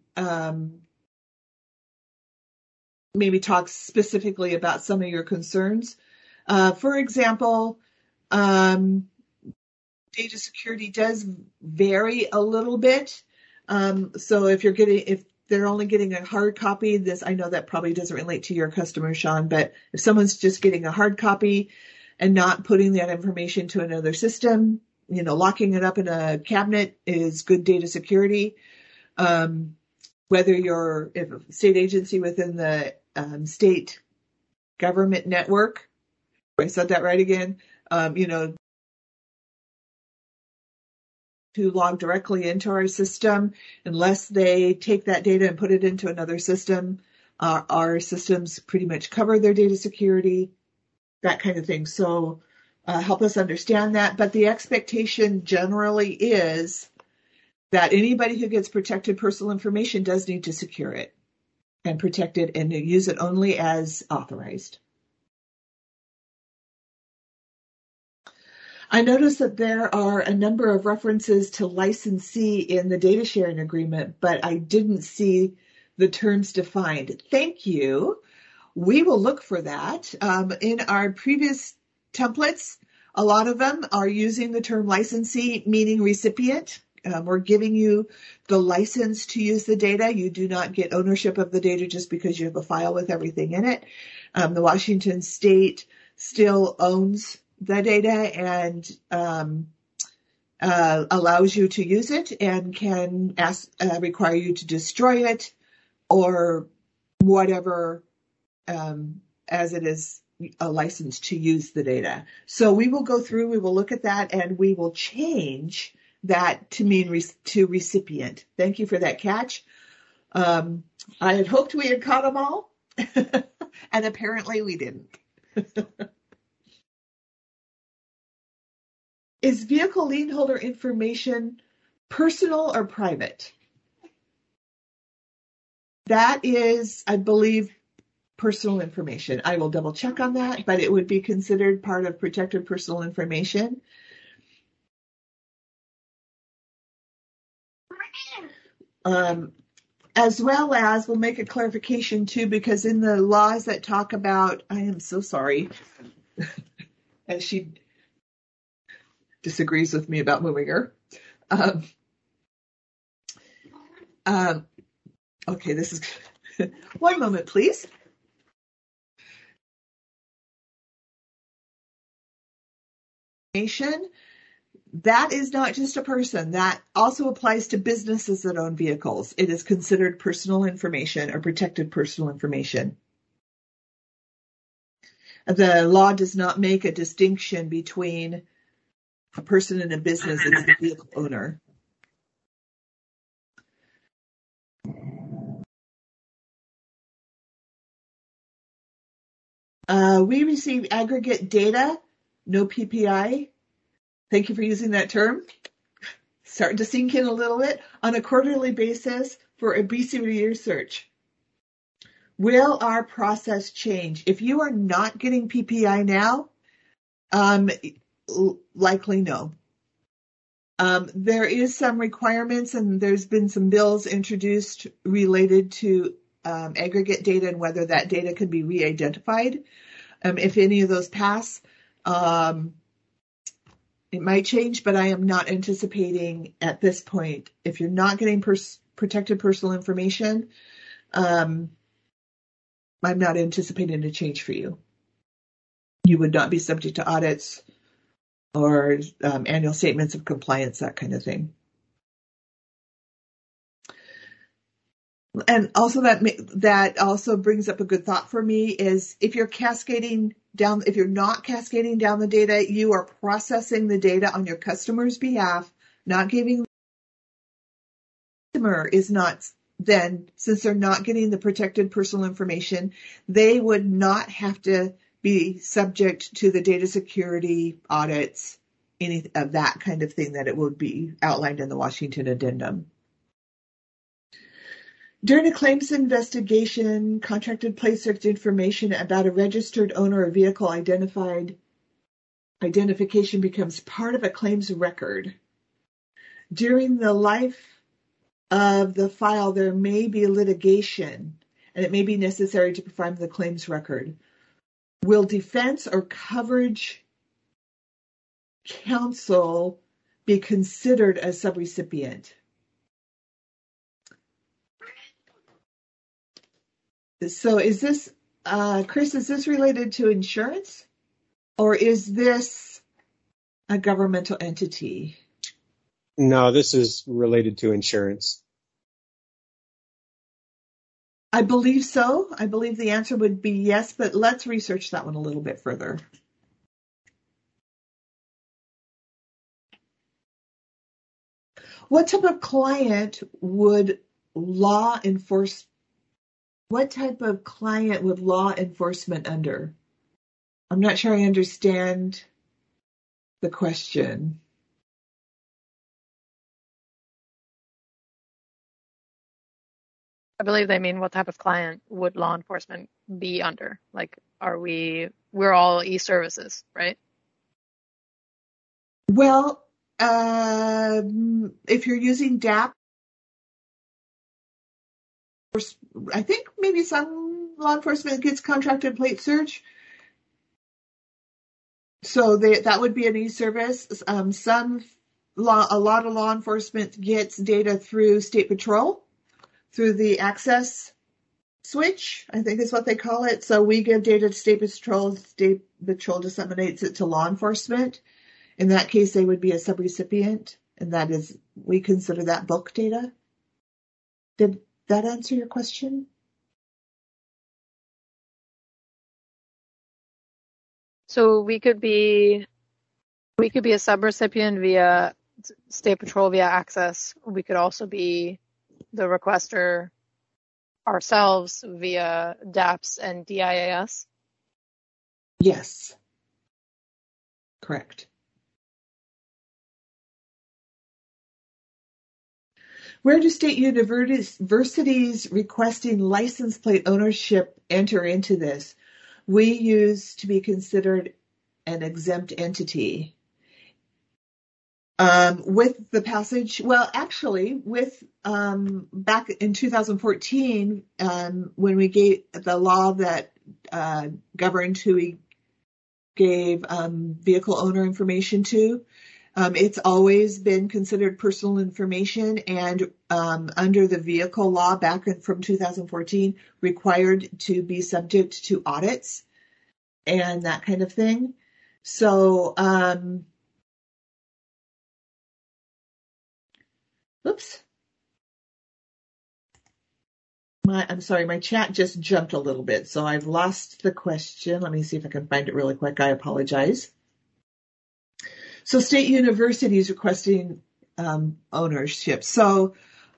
maybe talk specifically about some of your concerns. For example, data security does vary a little bit. So if they're only getting a hard copy, I know that probably doesn't relate to your customer, Sean, but if someone's just getting a hard copy and not putting that information to another system, locking it up in a cabinet is good data security. whether you're a state agency within the state government network. I said that right again. To log directly into our system, unless they take that data and put it into another system. Our systems pretty much cover their data security, that kind of thing. So help us understand that. But the expectation generally is that anybody who gets protected personal information does need to secure it and protect it and use it only as authorized. I noticed that there are a number of references to licensee in the data sharing agreement, but I didn't see the terms defined. Thank you. We will look for that. In our previous templates, a lot of them are using the term licensee, meaning recipient. We're giving you the license to use the data. You do not get ownership of the data just because you have a file with everything in it. The Washington State still owns the data and allows you to use it and can require you to destroy it or whatever as it is a license to use the data. So we will go through, we will look at that, and we will change that to mean to recipient. Thank you for that catch. I had hoped we had caught them all, and apparently we didn't. Is vehicle lien holder information personal or private? That is, I believe, personal information. I will double check on that, but it would be considered part of protected personal information. As well as, we'll make a clarification too, because in the laws that talk about, I am so sorry, and she disagrees with me about moving her. Okay, this is, one moment, please. That is not just a person. That also applies to businesses that own vehicles. It is considered personal information or protected personal information. The law does not make a distinction between a person and a business and the vehicle owner. We receive aggregate data, no PPI. Thank you for using that term. Starting to sink in a little bit on a quarterly basis for a BC Review search. Will our process change? If you are not getting PPI now, likely no. There is some requirements, and there's been some bills introduced related to aggregate data and whether that data can be re-identified. If any of those pass, it might change, but I am not anticipating at this point. If you're not getting protected personal information, I'm not anticipating a change for you. You would not be subject to audits or annual statements of compliance, that kind of thing. And also that also brings up a good thought for me is if you're cascading down, if you're not cascading down the data, you are processing the data on your customer's behalf, not giving the customer is not then, since they're not getting the protected personal information, they would not have to be subject to the data security audits, any of that kind of thing that it would be outlined in the Washington Addendum. During a claims investigation, contracted plate search information about a registered owner or vehicle identification becomes part of a claims record. During the life of the file, there may be litigation, and it may be necessary to perform the claims record. Will defense or coverage counsel be considered a subrecipient? So is this, Chris, is this related to insurance, or is this a governmental entity? No, this is related to insurance. I believe so. I believe the answer would be yes, but let's research that one a little bit further. What type of client would law enforcement under? I'm not sure I understand the question. I believe they mean what type of client would law enforcement be under? Like, we're all e-services, right? Well, if you're using DAP, I think maybe some law enforcement gets contracted plate search. So that would be an e-service. A lot of law enforcement gets data through State Patrol, through the access switch, I think is what they call it. So we give data to State Patrol disseminates it to law enforcement. In that case, they would be a subrecipient, and we consider that bulk data. Did that answer your question? So we could be a subrecipient via State Patrol via access. We could also be the requester ourselves via DAPS and DIAS. Yes. Correct. Where do state universities requesting license plate ownership enter into this? We use to be considered an exempt entity. With the passage, back in 2014, when we gave the law that governed who we gave vehicle owner information to, it's always been considered personal information, and under the vehicle law back from 2014, required to be subject to audits and that kind of thing. So, oops. I'm sorry, my chat just jumped a little bit, so I've lost the question. Let me see if I can find it really quick. I apologize. So state universities requesting ownership. So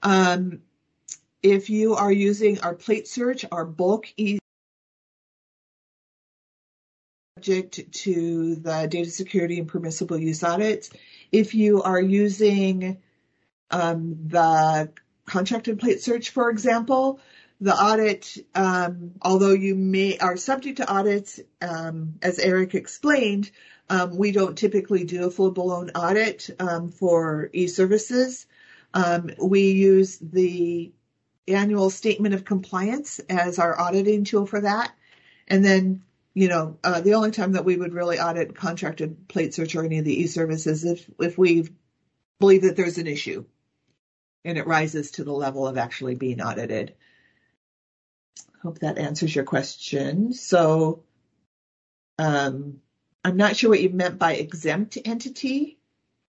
if you are using our plate search, our bulk subject to the data security and permissible use audits. If you are using the contracted plate search, for example, the audit, although you are subject to audits, as Eric explained, we don't typically do a full-blown audit for e-services. We use the annual statement of compliance as our auditing tool for that. And then, the only time that we would really audit contracted plate search or any of the e-services if we believe that there's an issue and it rises to the level of actually being audited. Hope that answers your question. So, I'm not sure what you meant by exempt entity,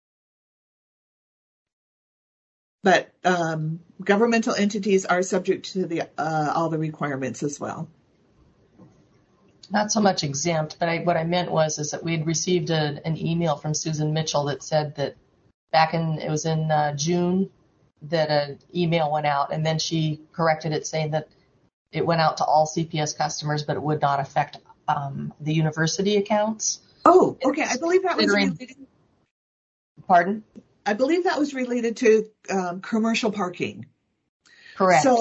but governmental entities are subject to all the requirements as well. Not so much exempt, but what I meant was that we had received an email from Susan Mitchell that said that it was in June that an email went out, and then she corrected it saying that it went out to all CPS customers, but it would not affect the university accounts. Oh, okay. I believe that was related. Pardon? I believe that was related to commercial parking. Correct. So,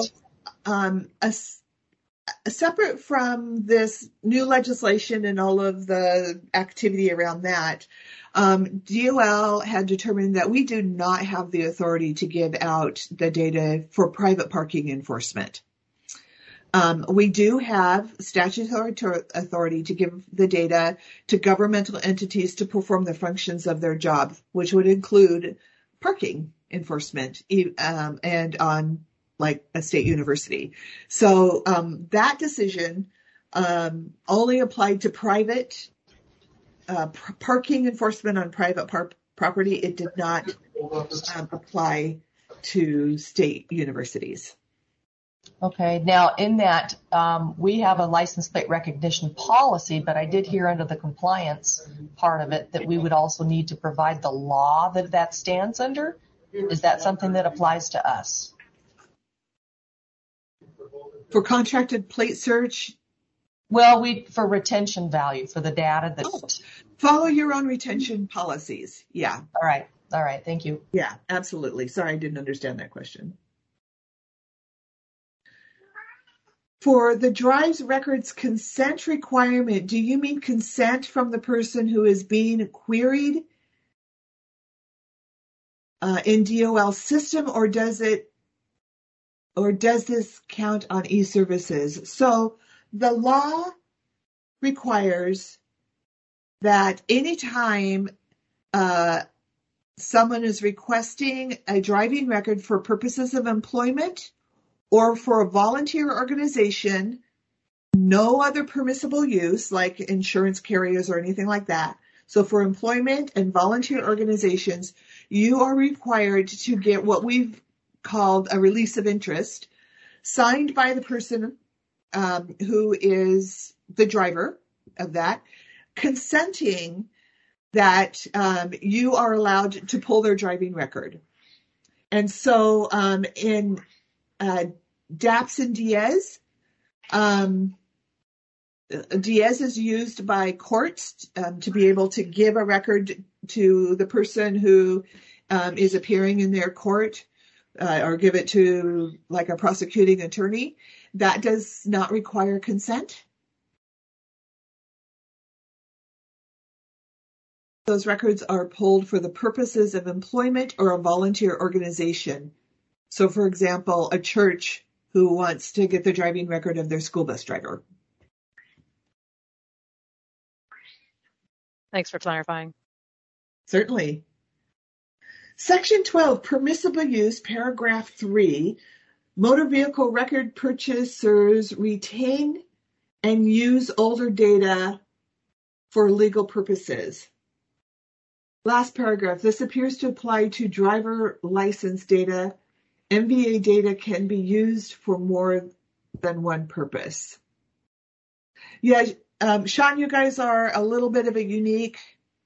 separate from this new legislation and all of the activity around that, DOL had determined that we do not have the authority to give out the data for private parking enforcement. We do have statutory authority to give the data to governmental entities to perform the functions of their job, which would include parking enforcement and on like a state university. So that decision only applied to private parking enforcement on private property. It did not apply to state universities. Okay. Now, in that, we have a license plate recognition policy, but I did hear under the compliance part of it that we would also need to provide the law that stands under. Is that something that applies to us? For contracted plate search? Well, for retention value, for the data that... Follow your own retention policies. Yeah. All right. Thank you. Yeah, absolutely. Sorry, I didn't understand that question. For the drives records consent requirement, do you mean consent from the person who is being queried in DOL system, or does this count on e-services? So the law requires that anytime someone is requesting a driving record for purposes of employment or for a volunteer organization, no other permissible use like insurance carriers or anything like that. So for employment and volunteer organizations, you are required to get what we've called a release of interest signed by the person who is the driver of that, consenting that you are allowed to pull their driving record. And so in DAPS and Diaz, Diaz is used by courts to be able to give a record to the person who is appearing in their court, or give it to like a prosecuting attorney. That does not require consent. Those records are pulled for the purposes of employment or a volunteer organization. So, for example, a church who wants to get the driving record of their school bus driver. Thanks for clarifying. Certainly. Section 12, permissible use, paragraph 3, motor vehicle record purchasers retain and use older data for legal purposes. Last paragraph, this appears to apply to driver license data. MVA data can be used for more than one purpose. Yeah, Sean, you guys are a little bit of a unique,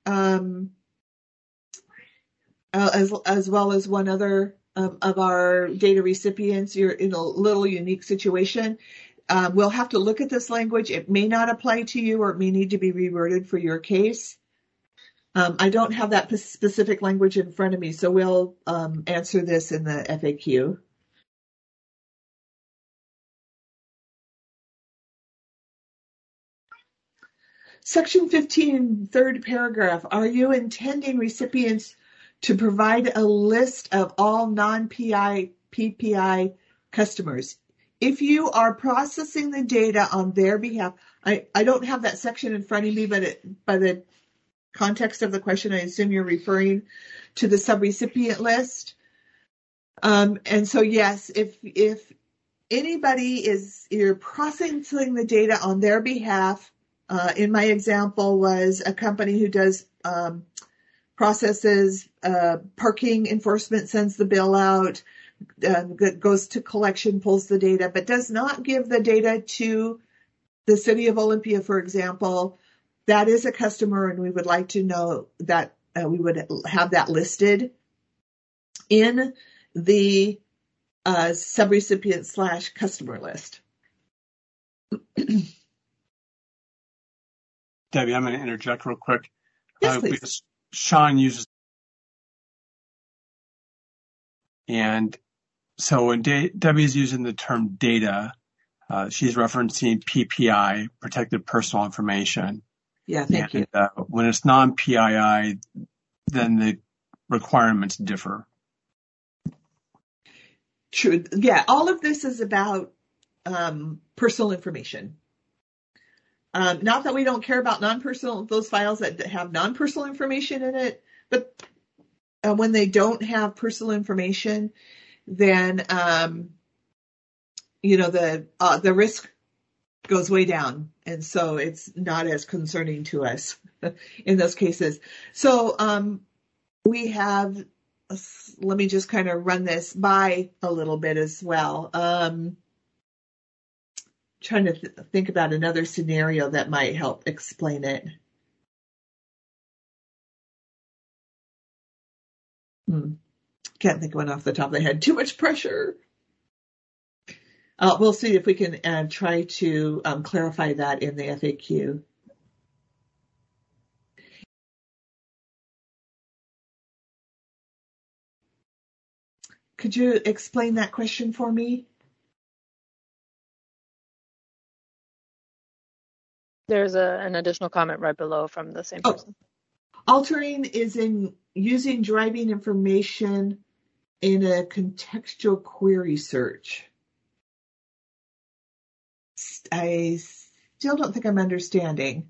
as well as one other of our data recipients. You're in a little unique situation. We'll have to look at this language. It may not apply to you, or it may need to be reworded for your case. I don't have that specific language in front of me, so we'll answer this in the FAQ. Section 15, third paragraph. Are you intending recipients to provide a list of all non-PPI customers? If you are processing the data on their behalf, I don't have that section in front of me, but by the context of the question, I assume you're referring to the subrecipient list. And so, yes, if anybody you're processing the data on their behalf, in my example was a company who does processes parking enforcement, sends the bill out, goes to collection, pulls the data, but does not give the data to the city of Olympia, for example. That is a customer, and we would like to know that we would have that listed in the subrecipient / customer list. Debbie, I'm going to interject real quick. Yes, please. Because Sean uses, and so when Debbie's using the term data, she's referencing PPI, protected personal information. Yeah, thank you. When it's non-PII, then the requirements differ. True. Yeah, all of this is about personal information. Not that we don't care about non-personal, those files that have non-personal information in it, but when they don't have personal information, then the risk goes way down, and so it's not as concerning to us in those cases. So we have, let me just kind of run this by a little bit as well. trying to think about another scenario that might help explain it. Can't think of one off the top of the head. Too much pressure. We'll see if we can try to clarify that in the FAQ. Could you explain that question for me? There's an additional comment right below from the same person. Altering is in using driving information in a contextual query search. I still don't think I'm understanding.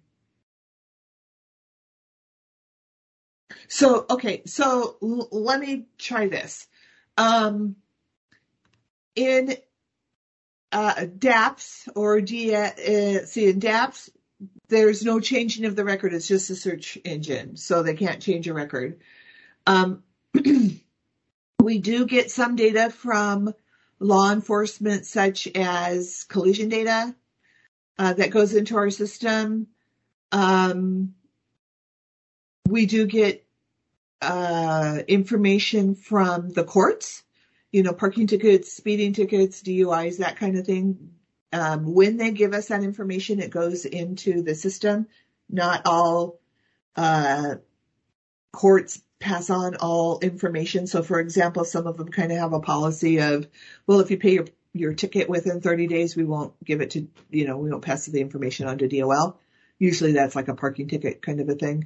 So, okay, so let me try this. In DAPS or in DAPS, there's no changing of the record. It's just a search engine, so they can't change a record. We do get some data from law enforcement, such as collision data that goes into our system. We do get information from the courts, parking tickets, speeding tickets, DUIs, that kind of thing. When they give us that information, it goes into the system. Not all courts pass on all information. So, for example, some of them kind of have a policy of, well, if you pay your ticket within 30 days, we won't give it to, we won't pass the information on to DOL. Usually that's like a parking ticket kind of a thing.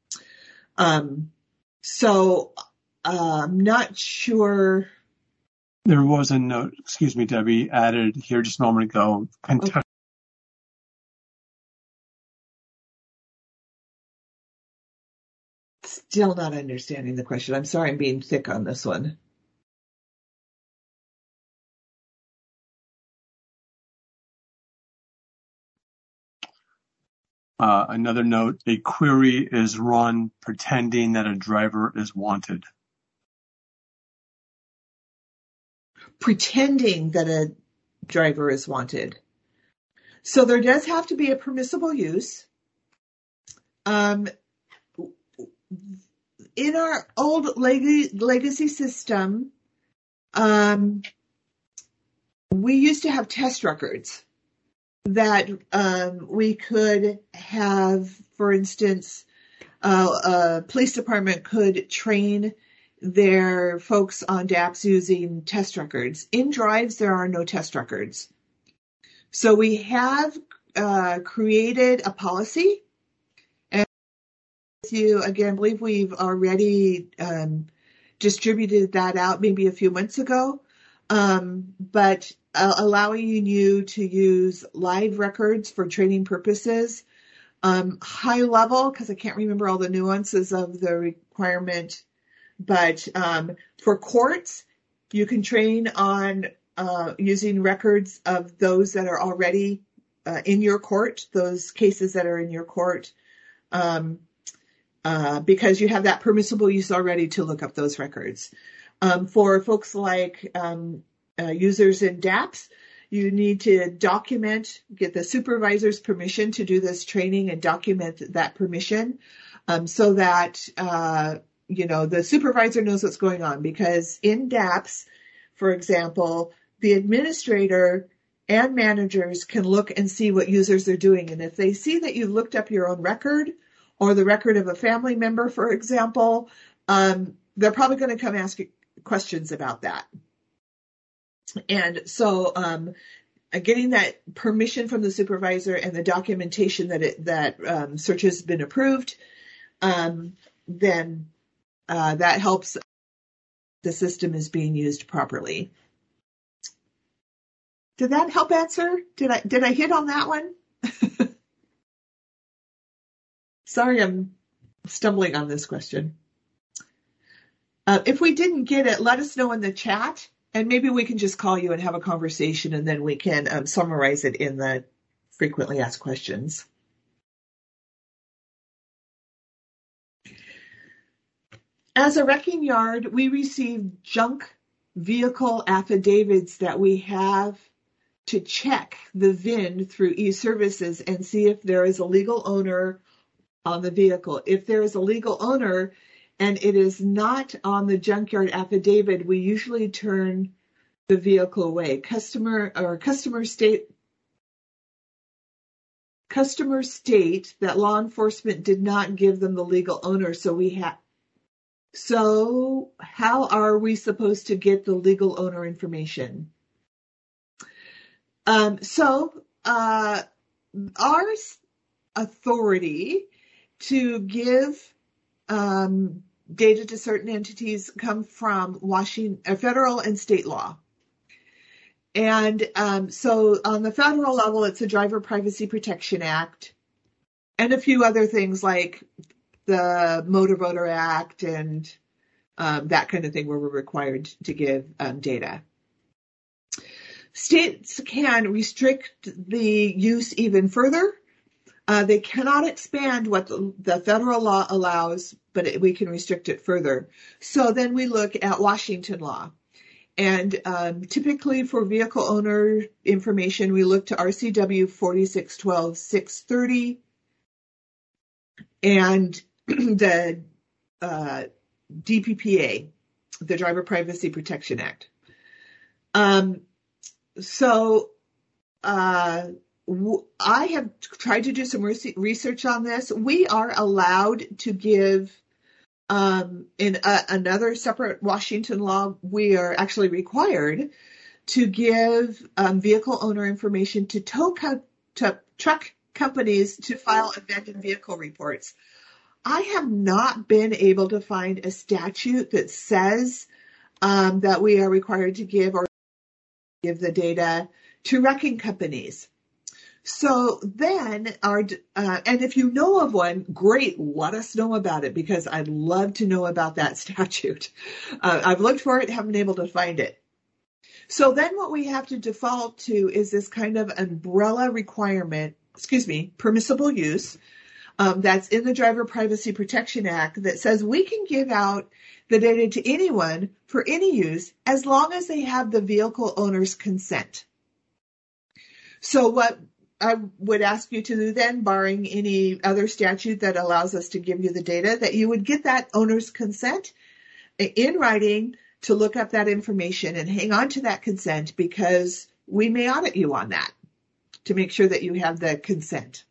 So I'm not sure. There was a note, excuse me, Debbie, added here just a moment ago. Okay. Still not understanding the question. I'm sorry I'm being thick on this one. Another note, a query is run pretending that a driver is wanted. Pretending that a driver is wanted. So there does have to be a permissible use. In our old legacy system, we used to have test records that we could have, for instance, a police department could train their folks on DAPS using test records. In drives, there are no test records. So we have created a policy. And again, I believe we've already distributed that out maybe a few months ago. But allowing you to use live records for training purposes, high level, because I can't remember all the nuances of the requirement, but for courts, you can train on using records of those that are already in your court, those cases that are in your court, because you have that permissible use already to look up those records. For folks like users in DAPS, you need to get the supervisor's permission to do this training and document that permission so that, the supervisor knows what's going on. Because in DAPS, for example, the administrator and managers can look and see what users are doing. And if they see that you looked up your own record or the record of a family member, for example, they're probably going to come ask you questions about that. And so getting that permission from the supervisor and the documentation that search has been approved, then that helps the system is being used properly. Did that help answer? Did I hit on that one? Sorry, I'm stumbling on this question. If we didn't get it, let us know in the chat. And maybe we can just call you and have a conversation, and then we can summarize it in the frequently asked questions. As a wrecking yard, we receive junk vehicle affidavits that we have to check the VIN through e-services and see if there is a legal owner on the vehicle. If there is a legal owner and it is not on the junkyard affidavit, we usually turn the vehicle away. Customers state that law enforcement did not give them the legal owner, so how are we supposed to get the legal owner information? Our authority to give data to certain entities come from federal and state law. And so on the federal level, it's the Driver Privacy Protection Act and a few other things like the Motor Voter Act and that kind of thing where we're required to give data. States can restrict the use even further. They cannot expand what the federal law allows, but we can restrict it further. So then we look at Washington law. And typically for vehicle owner information, we look to RCW 4612-630 and the DPPA, the Driver Privacy Protection Act. I have tried to do some research on this. We are allowed to give, in another separate Washington law, we are actually required to give vehicle owner information to truck companies to file abandoned vehicle reports. I have not been able to find a statute that says that we are required to give the data to wrecking companies. So then and if you know of one, great, let us know about it because I'd love to know about that statute. I've looked for it, haven't been able to find it. So then what we have to default to is this kind of umbrella requirement, permissible use, that's in the Driver Privacy Protection Act that says we can give out the data to anyone for any use as long as they have the vehicle owner's consent. So what I would ask you to do then, barring any other statute that allows us to give you the data, that you would get that owner's consent in writing to look up that information and hang on to that consent because we may audit you on that to make sure that you have the consent.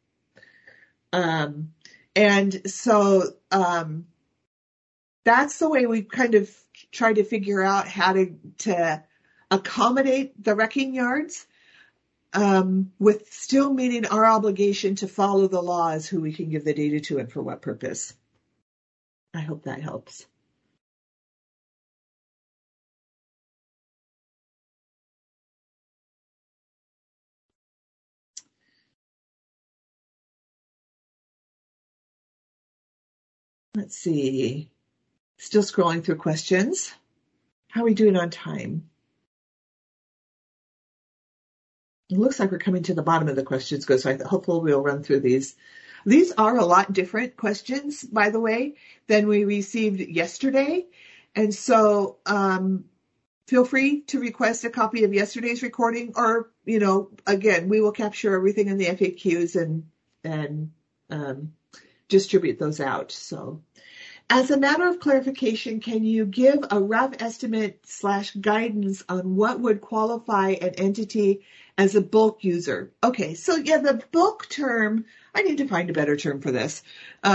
That's the way we kind of try to figure out how to accommodate the wrecking yards, with still meeting our obligation to follow the laws, who we can give the data to and for what purpose. I hope that helps. Let's see. Still scrolling through questions. How are we doing on time? It looks like we're coming to the bottom of the questions, so hopefully we'll run through these. These are a lot different questions, by the way, than we received yesterday. And so feel free to request a copy of yesterday's recording or, again, we will capture everything in the FAQs and distribute those out. So as a matter of clarification, can you give a rough estimate / guidance on what would qualify an entity as a bulk user? Okay, so yeah, the bulk term, I need to find a better term for this,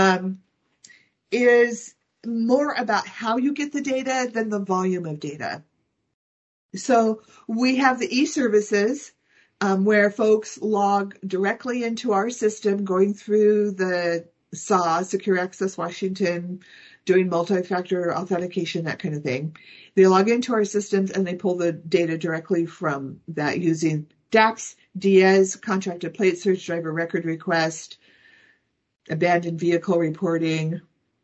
is more about how you get the data than the volume of data. So we have the e-services where folks log directly into our system, going through the SAW, Secure Access Washington, doing multi-factor authentication, that kind of thing. They log into our systems and they pull the data directly from that using DAPS, DIAS, contracted plate search, driver record request, abandoned vehicle reporting,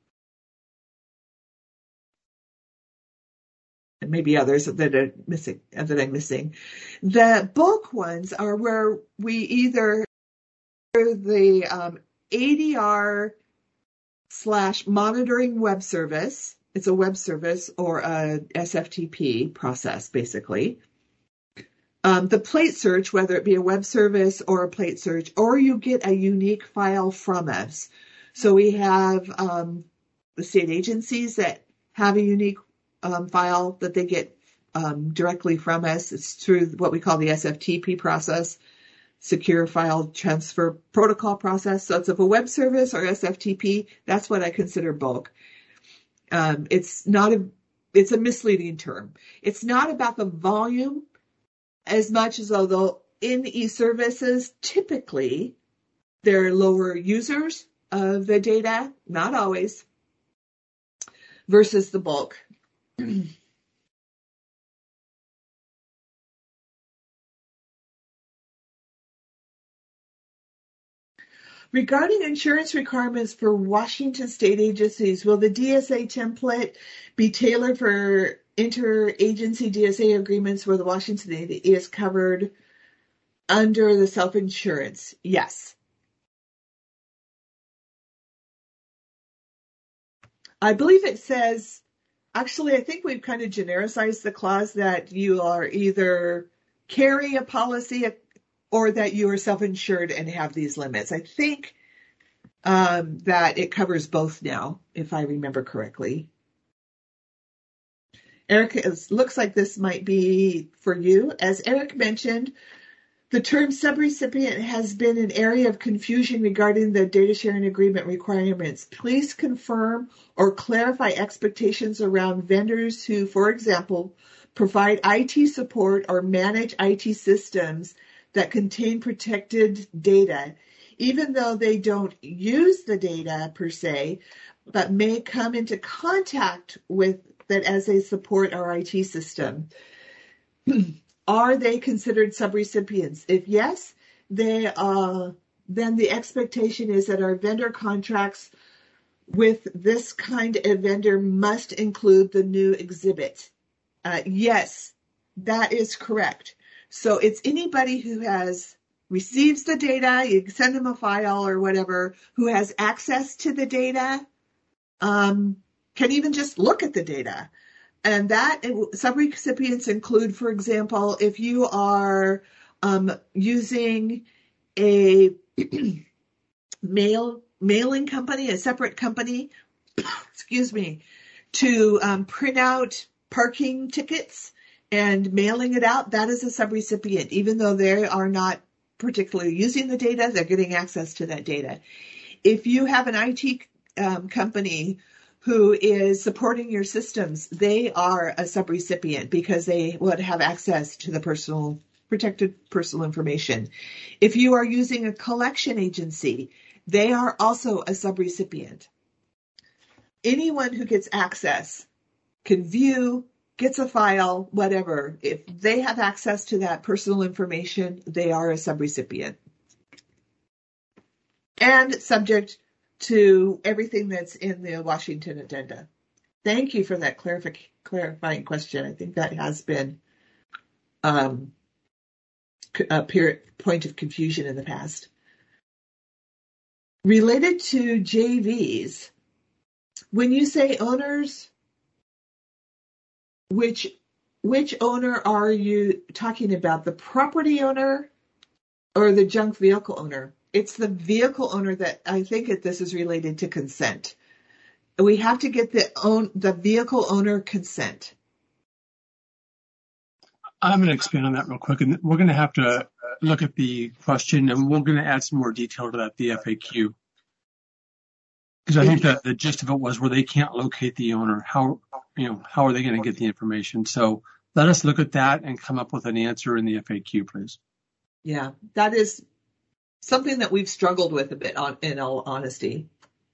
and maybe others that are missing, that I'm missing. The bulk ones are where we either the ADR / monitoring web service. It's a web service or a SFTP process, basically. the plate search, whether it be a web service or a plate search, or you get a unique file from us. So we have the state agencies that have a unique file that they get directly from us. It's through what we call the SFTP process, Secure File Transfer Protocol process. So it's of a web service or SFTP. That's what I consider bulk. It's a misleading term. It's not about the volume as much as although in e-services, typically there are lower users of the data, not always, versus the bulk. Regarding insurance requirements for Washington state agencies, will the DSA template be tailored for interagency DSA agreements where the Washington state is covered under the self-insurance? Yes. I believe it says, actually, I think we've kind of genericized the clause that you are either carry a policy or that you are self-insured and have these limits. I think that it covers both now, if I remember correctly. Eric, it looks like this might be for you. As Eric mentioned, the term subrecipient has been an area of confusion regarding the data sharing agreement requirements. Please confirm or clarify expectations around vendors who, for example, provide IT support or manage IT systems that contain protected data, even though they don't use the data per se, but may come into contact with that as they support our IT system. Are they considered subrecipients? If yes, then the expectation is that our vendor contracts with this kind of vendor must include the new exhibit. Yes, that is correct. So it's anybody who receives the data, you send them a file or whatever, who has access to the data, can even just look at the data. And that subrecipients include, for example, if you are using a mailing company, a separate company, to print out parking tickets and mailing it out, that is a subrecipient. Even though they are not particularly using the data, they're getting access to that data. If you have an IT company who is supporting your systems, they are a subrecipient because they would have access to the protected personal information. If you are using a collection agency, they are also a subrecipient. Anyone who gets access can view, gets a file, whatever. If they have access to that personal information, they are a subrecipient. And subject to everything that's in the Washington Addenda. Thank you for that clarifying question. I think that has been a point of confusion in the past. Related to JVs, when you say owners, which owner are you talking about? The property owner or the junk vehicle owner? It's the vehicle owner that I think that this is related to consent. We have to get the vehicle owner consent. I'm going to expand on that real quick, and we're going to have to look at the question, and we're going to add some more detail to that, the FAQ. Because I think that the gist of it was where they can't locate the owner. How are they going to get the information? So let us look at that and come up with an answer in the FAQ, please. Yeah, that is something that we've struggled with a bit, in all honesty.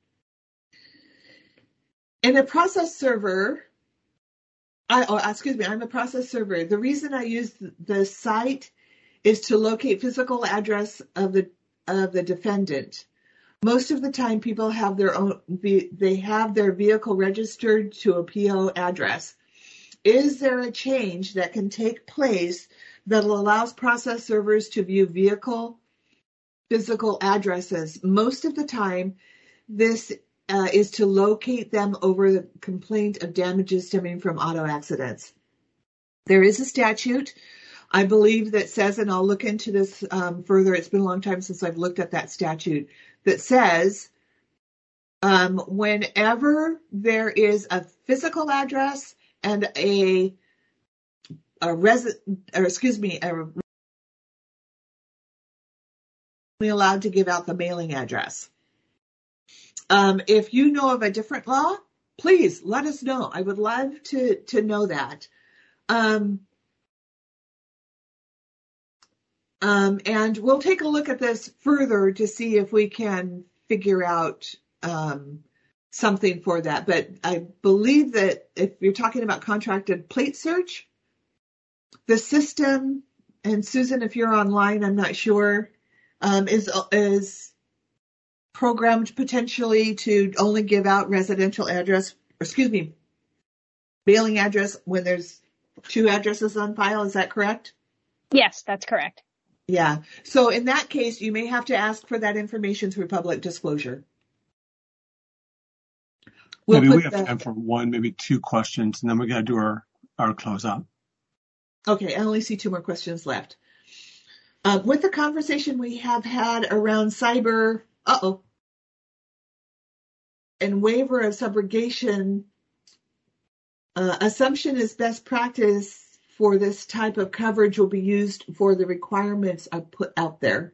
In a process server, I'm a process server. The reason I use the site is to locate physical address of the defendant. Most of the time, people have they have their vehicle registered to a PO address. Is there a change that can take place that allows process servers to view vehicle physical addresses? Most of the time, this is to locate them over the complaint of damages stemming from auto accidents. There is a statute I believe that says, and I'll look into this further, it's been a long time since I've looked at that statute, that says whenever there is a physical address and allowed to give out the mailing address. If you know of a different law, please let us know. I would love to know that. And we'll take a look at this further to see if we can figure out something for that. But I believe that if you're talking about contracted plate search, the system, and Susan, if you're online, I'm not sure, is programmed potentially to only give out residential address, mailing address when there's two addresses on file. Is that correct? Yes, that's correct. Yeah. So in that case, you may have to ask for that information through public disclosure. Maybe we have time for one, maybe two questions, and then we got to do our closeout. Okay, I only see two more questions left. With the conversation we have had around cyber, and waiver of subrogation, assumption is best practice for this type of coverage will be used for the I've put out there.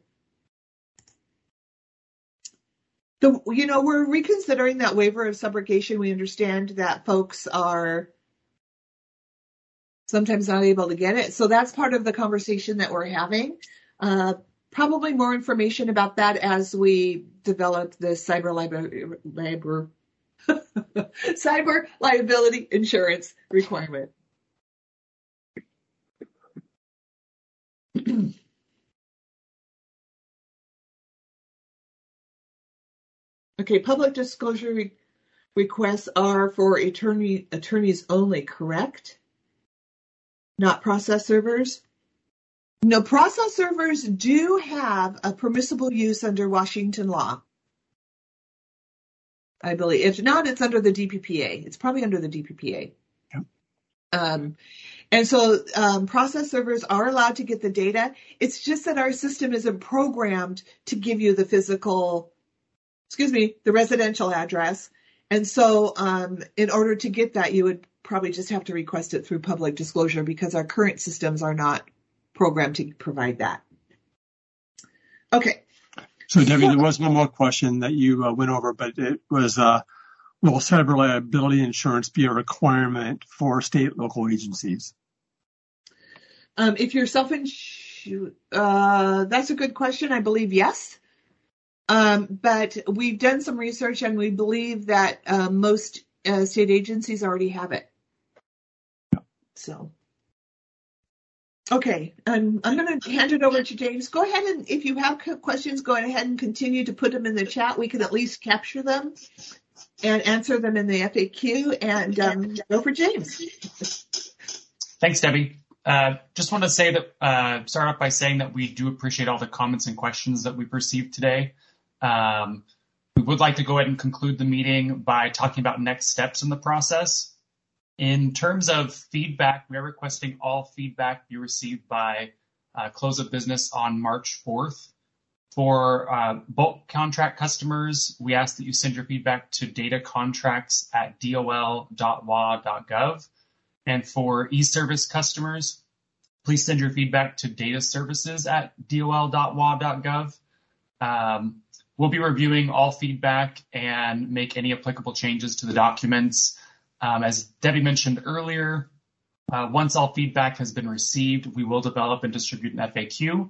So, we're reconsidering that waiver of subrogation. We understand that folks are sometimes not able to get it. So that's part of the conversation that we're having. Probably more information about that as we develop the cyber liability insurance requirement. Okay, public disclosure requests are for attorneys only, correct? Not process servers? No, process servers do have a permissible use under Washington law, I believe. If not, it's under the DPPA. It's probably under the DPPA. Yep. And so process servers are allowed to get the data. It's just that our system isn't programmed to give you the the residential address. And so in order to get that, you would probably just have to request it through public disclosure because our current systems are not programmed to provide that. Okay. So, Debbie, there was one more question that you went over, but it was, will cyber liability insurance be a requirement for state local agencies? If you're self-insured, that's a good question. I believe yes. But we've done some research and we believe that most state agencies already have it. So, okay, I'm going to hand it over to James. Go ahead and if you have questions, go ahead and continue to put them in the chat. We can at least capture them and answer them in the FAQ. And go for James. Thanks, Debbie. Just want to say that, start off by saying that we do appreciate all the comments and questions that we've received today. We would like to go ahead and conclude the meeting by talking about next steps in the process. In terms of feedback, we are requesting all feedback be received by close of business on March 4th. For bulk contract customers, we ask that you send your feedback to datacontracts@dol.wa.gov. And for e-service customers, please send your feedback to dataservices@dol.wa.gov. We'll be reviewing all feedback and make any applicable changes to the documents. As Debbie mentioned earlier, once all feedback has been received, we will develop and distribute an FAQ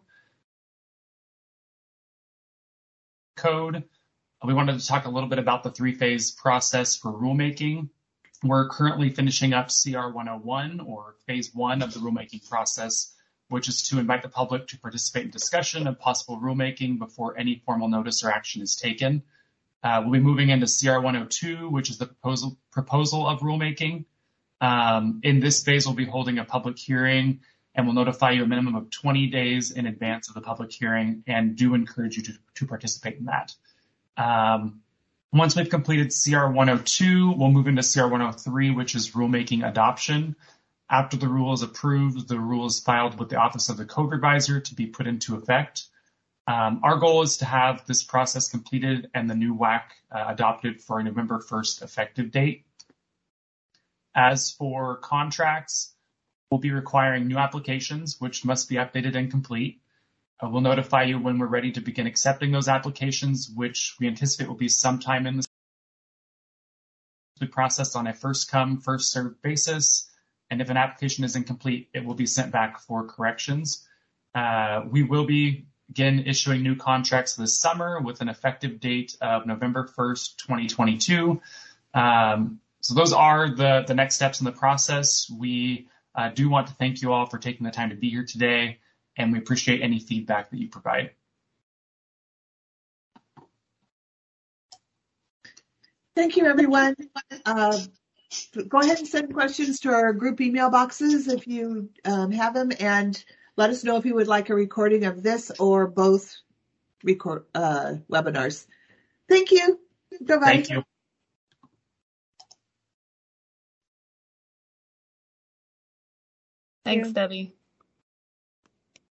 code. We wanted to talk a little bit about the three-phase process for rulemaking. We're currently finishing up CR 101, or phase one of the rulemaking process, which is to invite the public to participate in discussion of possible rulemaking before any formal notice or action is taken. We'll be moving into CR 102, which is the proposal of rulemaking. In this phase, we'll be holding a public hearing and we'll notify you a minimum of 20 days in advance of the public hearing and do encourage you to participate in that. Once we've completed CR 102, we'll move into CR 103, which is rulemaking adoption. After the rule is approved, the rule is filed with the Office of the Code Reviser to be put into effect. Our goal is to have this process completed and the new WAC adopted for a November 1st effective date. As for contracts, we'll be requiring new applications, which must be updated and complete. We'll notify you when we're ready to begin accepting those applications, which we anticipate will be sometime in the process on a first come, first served basis. And if an application is incomplete, it will be sent back for corrections. We will be again issuing new contracts this summer with an effective date of November 1st, 2022. So those are the next steps in the process. We do want to thank you all for taking the time to be here today, and we appreciate any feedback that you provide. Thank you, everyone. Go ahead and send questions to our group email boxes if you have them, and let us know if you would like a recording of this or both webinars. Thank you. Bye-bye. Thank you. Thanks, Debbie.